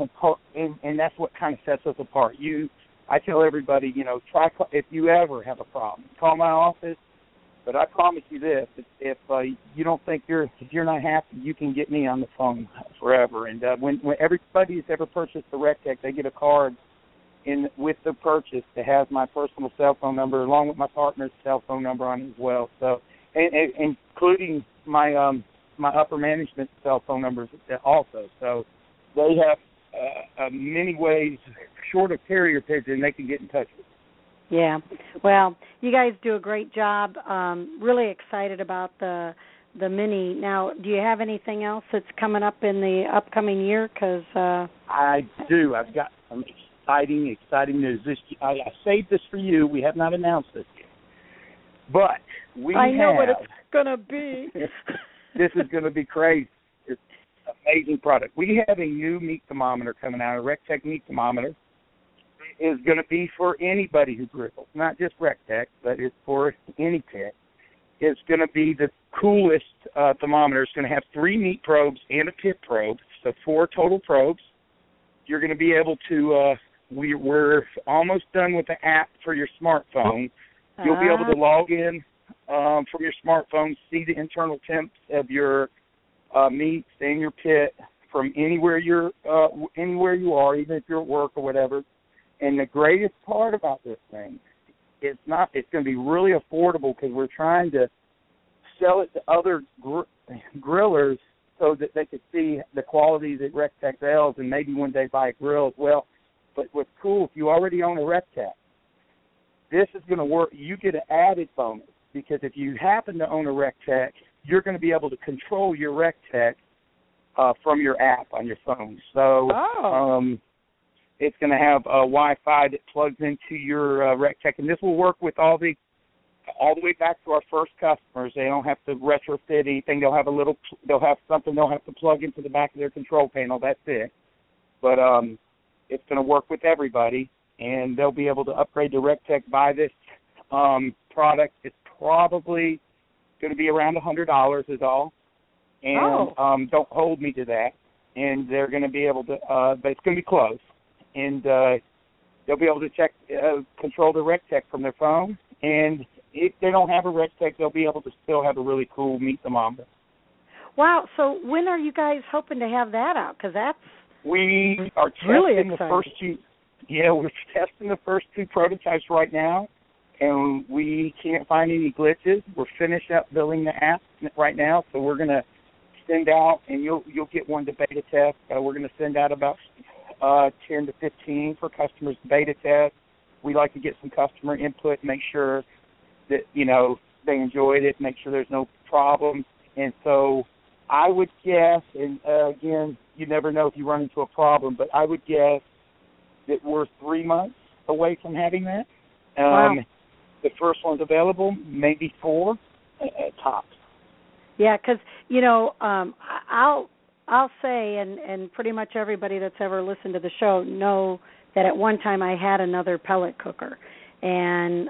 [SPEAKER 4] that's what kind of sets us apart. I tell everybody, try if you ever have a problem, call my office. But I promise you this: if you don't think if you're not happy, you can get me on the phone forever. And when everybody has ever purchased the RecTech, they get a card with the purchase that has my personal cell phone number, along with my partner's cell phone number on it as well. So, and including my upper management cell phone numbers also. So, they have many ways, short of carrier pigeon, they can get in touch with.
[SPEAKER 1] Yeah. Well, you guys do a great job. Really excited about the Mini. Now, do you have anything else that's coming up in the upcoming year?
[SPEAKER 4] I do. I've got some exciting news. I saved this for you. We have not announced this yet. But
[SPEAKER 1] I know what it's going to be.
[SPEAKER 4] This is going to be crazy. It's an amazing product. We have a new meat thermometer coming out, a RecTech meat thermometer. Is going to be for anybody who grills, not just RecTech, but it's for any pit. It's going to be the coolest thermometer. It's going to have 3 meat probes and a pit probe, so 4 total probes. You're going to be able to, we're almost done with the app for your smartphone. You'll be able to log in from your smartphone, see the internal temps of your meats and your pit from anywhere you are, even if you're at work or whatever. And the greatest part about this thing, it's going to be really affordable because we're trying to sell it to other grillers so that they could see the quality that RecTech sells and maybe one day buy a grill as well. But what's cool, if you already own a RecTech, this is going to work. You get an added bonus because if you happen to own a RecTech, you're going to be able to control your RecTech from your app on your phone. So it's going to have Wi-Fi that plugs into your RecTech, and this will work with all the way back to our first customers. They don't have to retrofit anything. They'll have something they'll have to plug into the back of their control panel. That's it. But it's going to work with everybody, and they'll be able to upgrade to RecTech. Buy this product. It's probably going to be around $100 is all. And don't hold me to that. and they're going to be able to, but it's going to be closed, and they'll be able to check, control the Rec Tech from their phone, and if they don't have a Rec Tech, they'll be able to still have a really cool Meet the Mamba.
[SPEAKER 1] Wow, so when are you guys hoping to have that out? Because that's
[SPEAKER 4] we are testing
[SPEAKER 1] really
[SPEAKER 4] the first two. Yeah, we're testing the first 2 prototypes right now, and we can't find any glitches. We're finished up building the app right now, so we're going to send out, and you'll get one to beta test. We're going to send out about 10 to 15 for customers to beta test. We like to get some customer input, make sure that, you know, they enjoyed it, make sure there's no problems. And so I would guess, and again, you never know if you run into a problem, but I would guess that we're 3 months away from having that.
[SPEAKER 1] Wow.
[SPEAKER 4] The first one's available, maybe 4 at tops.
[SPEAKER 1] Yeah, because, you know, I'll say, and pretty much everybody that's ever listened to the show know that at one time I had another pellet cooker. And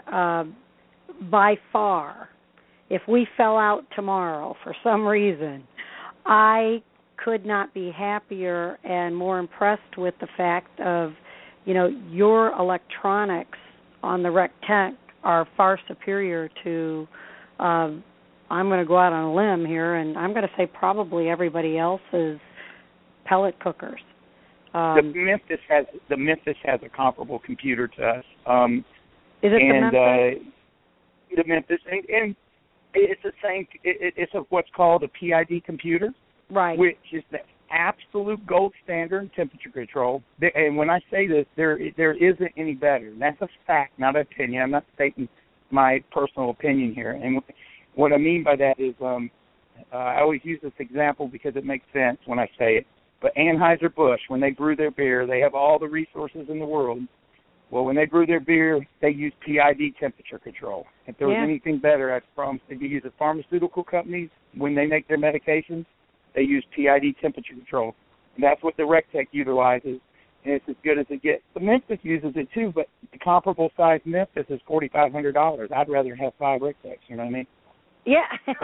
[SPEAKER 1] by far, if we fell out tomorrow for some reason, I could not be happier and more impressed with the fact of, you know, your electronics on the Rec Tech are far superior to, I'm going to go out on a limb here, and I'm going to say probably everybody else's pellet cookers.
[SPEAKER 4] The Memphis has a comparable computer to us.
[SPEAKER 1] Is it the Memphis?
[SPEAKER 4] The Memphis, and it's the same. It's what's called a PID computer,
[SPEAKER 1] right?
[SPEAKER 4] Which is the absolute gold standard in temperature control. And when I say this, there isn't any better. That's a fact, not an opinion. I'm not stating my personal opinion here. And what I mean by that is, I always use this example because it makes sense when I say it. But Anheuser-Busch, when they brew their beer, they have all the resources in the world. Well, when they brew their beer, they use PID temperature control. If there was anything better, I promise, if you use the pharmaceutical companies, when they make their medications, they use PID temperature control. And that's what the Rec Tech utilizes, and it's as good as it gets. The Memphis uses it too, but the comparable size Memphis is $4,500. I'd rather have 5 Rec Techs, you know what I mean?
[SPEAKER 1] Yeah.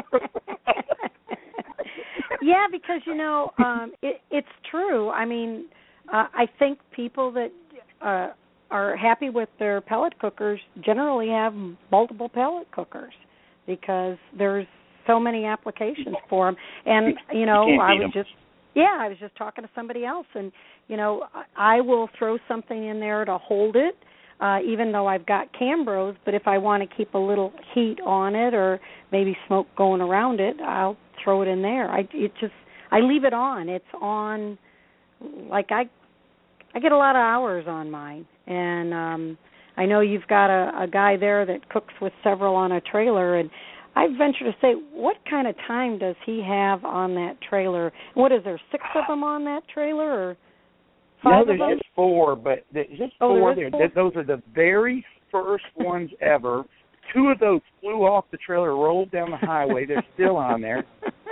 [SPEAKER 1] Yeah, because, you know, it's true. I mean, I think people that are happy with their pellet cookers generally have multiple pellet cookers because there's so many applications for them. And, you know, I was just talking to somebody else, and, you know, I will throw something in there to hold it, even though I've got Cambros, but if I want to keep a little heat on it or maybe smoke going around it, I'll throw it in there. I leave it on. It's on, like I get a lot of hours on mine, and I know you've got a guy there that cooks with several on a trailer, and I venture to say, what kind of time does he have on that trailer? What is there, 6 of them on that trailer, or 5 of them?
[SPEAKER 4] No, there's just 4, but there's just 4 there. 4? Those are the very first ones ever. 2 of those flew off the trailer, rolled down the highway. They're still on there.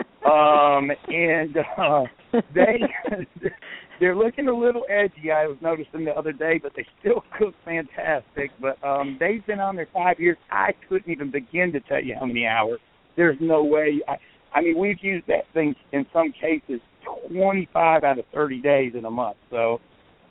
[SPEAKER 4] They're looking a little edgy, I was noticing the other day, but they still cook fantastic. But they've been on there 5 years. I couldn't even begin to tell you how many hours. There's no way. I mean, we've used that thing in some cases 25 out of 30 days in a month. So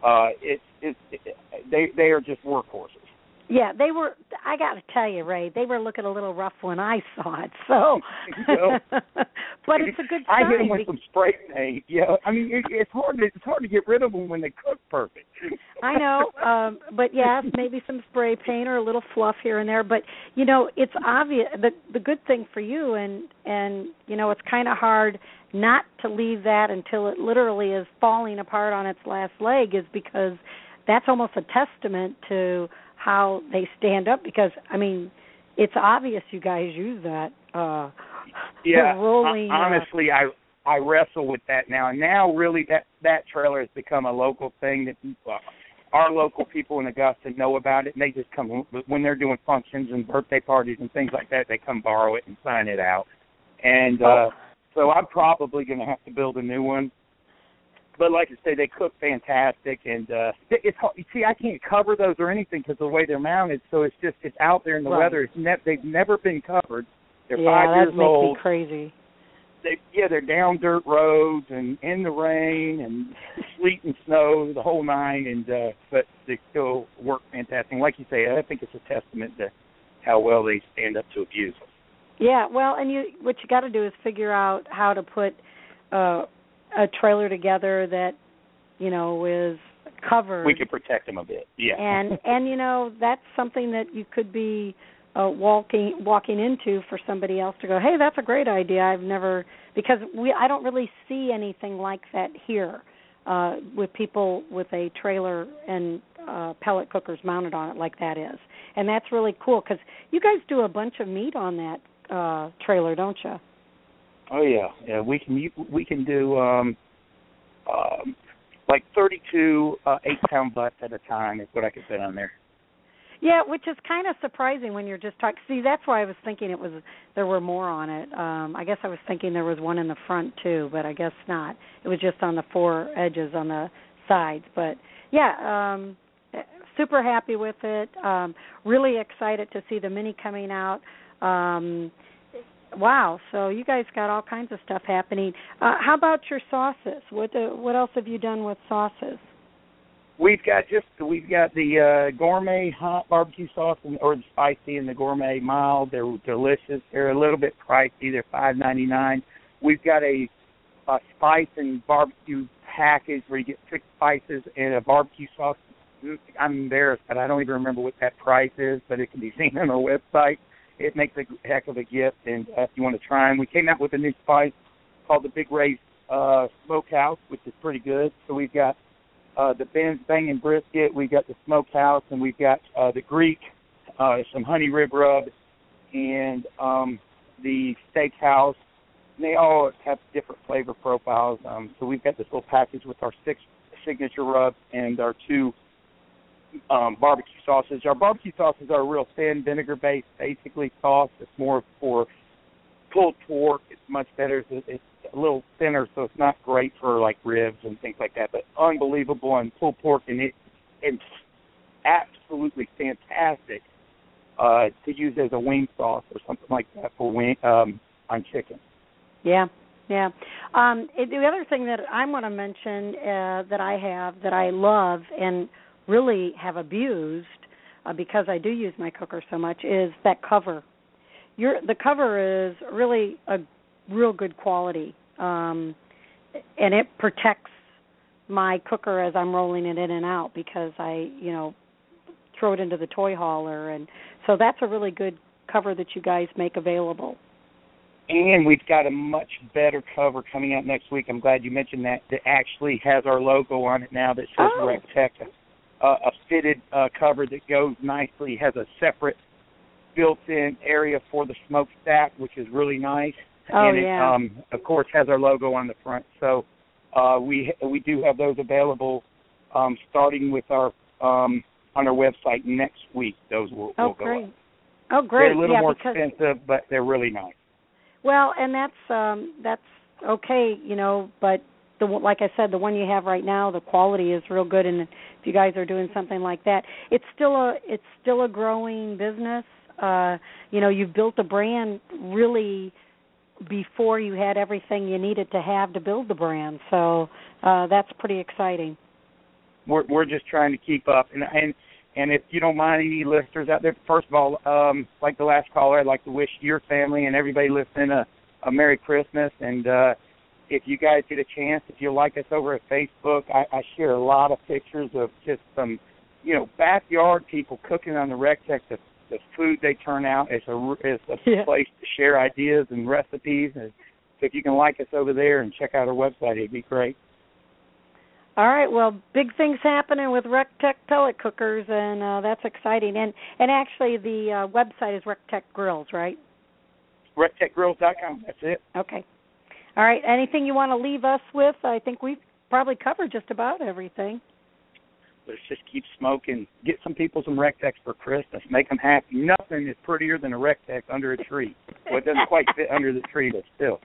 [SPEAKER 4] they are just workhorses.
[SPEAKER 1] Yeah, they were. I got to tell you, Ray, they were looking a little rough when I saw it. So, but it's a good sign.
[SPEAKER 4] I hit them with some spray paint. Yeah, I mean it's hard to get rid of them when they cook perfect.
[SPEAKER 1] I know, but yeah, maybe some spray paint or a little fluff here and there. But you know, it's obvious. The good thing for you, and you know, it's kind of hard not to leave that until it literally is falling apart on its last leg, is because that's almost a testament to how they stand up, because I mean, it's obvious you guys use that. Rolling.
[SPEAKER 4] Honestly, I wrestle with that now, and now really that trailer has become a local thing that our local people in Augusta know about it, and they just come when they're doing functions and birthday parties and things like that. They come borrow it and sign it out, and so I'm probably going to have to build a new one. But like I say, they cook fantastic, and it's hard. You see, I can't cover those or anything because of the way they're mounted. So it's out there in the weather. They've never been covered. They're 5 years old.
[SPEAKER 1] That makes me crazy.
[SPEAKER 4] they're down dirt roads and in the rain and sleet and snow, the whole nine, and but they still work fantastic. And like you say, I think it's a testament to how well they stand up to abuse.
[SPEAKER 1] Yeah, well, and what you got to do is figure out how to put a trailer together that, is covered.
[SPEAKER 4] We could protect them a bit, yeah.
[SPEAKER 1] And that's something that you could be walking into for somebody else to go, hey, that's a great idea. I've never, because I don't really see anything like that here with people with a trailer and pellet cookers mounted on it like that is. And that's really cool because you guys do a bunch of meat on that trailer, don't you?
[SPEAKER 4] Oh yeah. We can do like 32 8-pound butts at a time is what I could fit on there.
[SPEAKER 1] Yeah, which is kind of surprising when you're just talking. See, that's why I was thinking there were more on it. I guess I was thinking there was one in the front too, but I guess not. It was just on the 4 edges on the sides. But yeah, super happy with it. Really excited to see the Mini coming out. Wow, so you guys got all kinds of stuff happening. How about your sauces? What else have you done with sauces?
[SPEAKER 4] We've got the gourmet hot barbecue sauce or the spicy and the gourmet mild. They're delicious. They're a little bit pricey. They're $5.99. We've got a spice and barbecue package where you get 6 spices and a barbecue sauce. I'm embarrassed, but I don't even remember what that price is, but it can be seen on our website. It makes a heck of a gift, and if you want to try them, we came out with a new spice called the Big Ray's Smokehouse, which is pretty good. So we've got the Ben's Bangin' Brisket, we've got the Smokehouse, and we've got the Greek, some honey rib rub, and the Steakhouse. And they all have different flavor profiles. So we've got this little package with our 6 signature rubs and our 2 barbecue sauces. Our barbecue sauces are a real thin, vinegar-based, basically sauce. It's more for pulled pork. It's much better. It's a little thinner, so it's not great for like ribs and things like that. But unbelievable on pulled pork, and it's absolutely fantastic to use as a wing sauce or something like that for on chicken.
[SPEAKER 1] Yeah. Yeah. The other thing that I want to mention that I have that I love and really have abused because I do use my cooker so much is that cover. The cover is really a real good quality, and it protects my cooker as I'm rolling it in and out because I, throw it into the toy hauler, and so that's a really good cover that you guys make available.
[SPEAKER 4] And we've got a much better cover coming out next week. I'm glad you mentioned that. That actually has our logo on it now that says RecTech. A fitted cover that goes nicely, has a separate built-in area for the smokestack, which is really nice.
[SPEAKER 1] Oh,
[SPEAKER 4] and
[SPEAKER 1] yeah.
[SPEAKER 4] It, of course, has our logo on the front. So we do have those available starting with our on our website next week. Those will go
[SPEAKER 1] great.
[SPEAKER 4] up.
[SPEAKER 1] Oh, great.
[SPEAKER 4] They're a little more expensive, but they're really nice.
[SPEAKER 1] Well, and that's okay, but like I said, the one you have right now, the quality is real good, and if you guys are doing something like that, it's still a growing business. You've built a brand really before you had everything you needed to have to build the brand, so that's pretty exciting.
[SPEAKER 4] We're just trying to keep up, and if you don't mind, any listeners out there, first of all, like the last caller, I'd like to wish your family and everybody listening a Merry Christmas, and if you guys get a chance, if you like us over at Facebook, I share a lot of pictures of just some, backyard people cooking on the RecTech, the food they turn out. It's a place to share ideas and recipes. And so if you can like us over there and check out our website, it'd be great.
[SPEAKER 1] All right, well, big things happening with RecTech pellet cookers, and that's exciting. And actually, the website is RecTech Grills, right?
[SPEAKER 4] RecTechGrills.com, that's it.
[SPEAKER 1] Okay. All right, anything you want to leave us with? I think we've probably covered just about everything.
[SPEAKER 4] Let's just keep smoking. Get some people some RecTechs for Christmas. Make them happy. Nothing is prettier than a RecTech under a tree. Well, it doesn't quite fit under the tree, but still.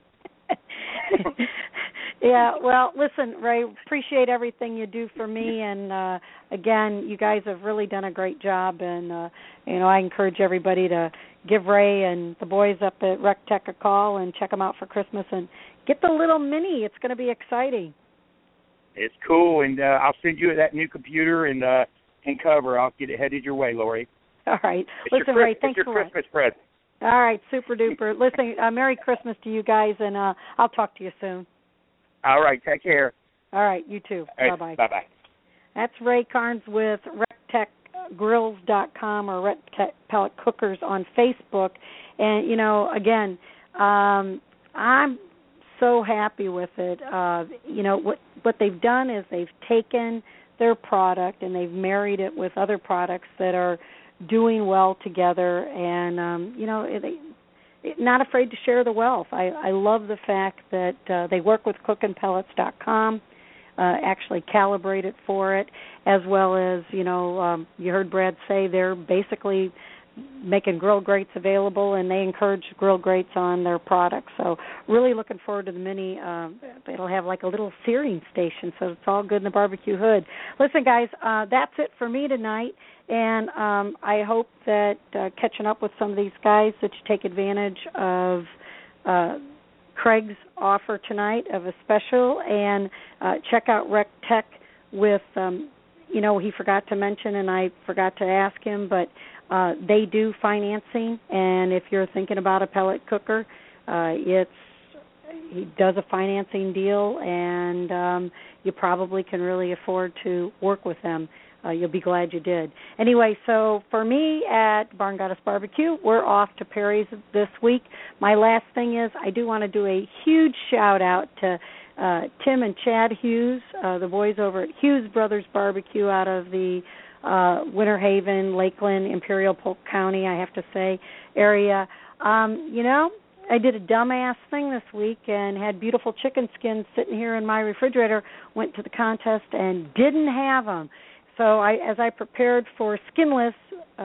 [SPEAKER 1] Yeah, well, listen, Ray, appreciate everything you do for me, and again, you guys have really done a great job, and I encourage everybody to give Ray and the boys up at RecTech a call and check them out for Christmas and get the little mini. It's going to be exciting.
[SPEAKER 4] It's cool, and I'll send you that new computer and cover. I'll get it headed your way, Lori.
[SPEAKER 1] All right.
[SPEAKER 4] It's
[SPEAKER 1] Ray, thanks
[SPEAKER 4] your
[SPEAKER 1] a lot.
[SPEAKER 4] Christmas present.
[SPEAKER 1] All right, super duper. Listen, Merry Christmas to you guys, and I'll talk to you soon.
[SPEAKER 4] All right, take care.
[SPEAKER 1] All right, you too.
[SPEAKER 4] Right,
[SPEAKER 1] bye-bye.
[SPEAKER 4] Bye-bye.
[SPEAKER 1] That's Ray Carnes with RecTechGrills.com or RecTech Pellet Cookers on Facebook. And, again, I'm so happy with it. What they've done is they've taken their product and they've married it with other products that are doing well together, and not afraid to share the wealth. I love the fact that they work with cookinpellets.com, actually calibrate it for it, as well as you heard Brad say they're basically making grill grates available, and they encourage grill grates on their products. So really looking forward to the mini. It'll have like a little searing station, so it's all good in the barbecue hood. Listen, guys, that's it for me tonight, and I hope that catching up with some of these guys that you take advantage of Craig's offer tonight of a special, and check out RecTech with, he forgot to mention, and I forgot to ask him, but they do financing, and if you're thinking about a pellet cooker, he does a financing deal, and you probably can really afford to work with them. You'll be glad you did. Anyway, so for me at Barn Goddess Barbecue, we're off to Perry's this week. My last thing is I do want to do a huge shout-out to Tim and Chad Hughes, the boys over at Hughes Brothers Barbecue out of the Winter Haven, Lakeland, Imperial, Polk County, I have to say, area. I did a dumbass thing this week and had beautiful chicken skins sitting here in my refrigerator, went to the contest and didn't have them. So as I prepared for skinless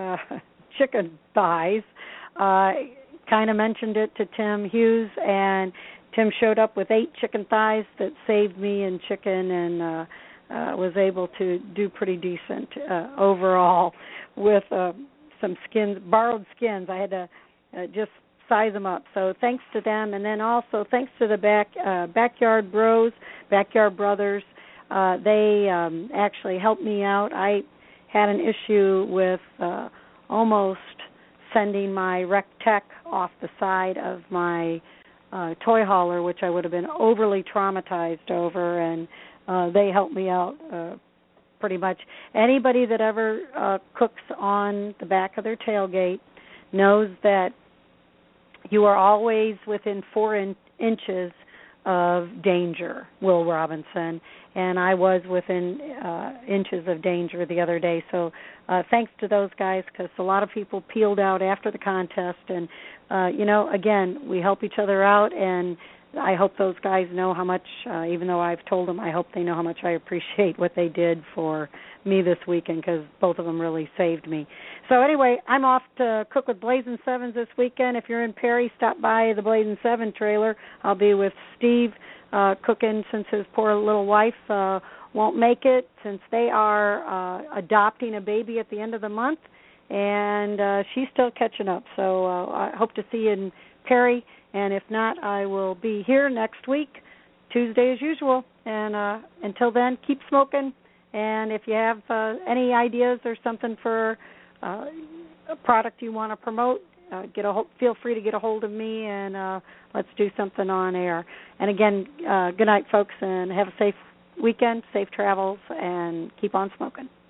[SPEAKER 1] chicken thighs, kind of mentioned it to Tim Hughes, and Tim showed up with 8 chicken thighs that saved me in chicken, and was able to do pretty decent overall with some skins, borrowed skins. I had to just size them up. So thanks to them, and then also thanks to the Backyard Bros, Backyard Brothers. They actually helped me out. I had an issue with almost sending my RecTech off the side of my toy hauler, which I would have been overly traumatized over, and they helped me out pretty much. Anybody that ever cooks on the back of their tailgate knows that you are always within 4 inches of danger, Will Robinson, and I was within inches of danger the other day. So thanks to those guys, because a lot of people peeled out after the contest, and, again, we help each other out, and I hope those guys know how much, even though I've told them, I hope they know how much I appreciate what they did for me this weekend, because both of them really saved me. So anyway, I'm off to cook with Blazing Sevens this weekend. If you're in Perry, stop by the Blazing Seven trailer. I'll be with Steve cooking, since his poor little wife won't make it, since they are adopting a baby at the end of the month, and she's still catching up. So I hope to see you in Perry. And if not, I will be here next week, Tuesday as usual. And until then, keep smoking. And if you have any ideas or something for a product you want to promote, feel free to get a hold of me, and let's do something on air. And again, good night, folks, and have a safe weekend, safe travels, and keep on smoking.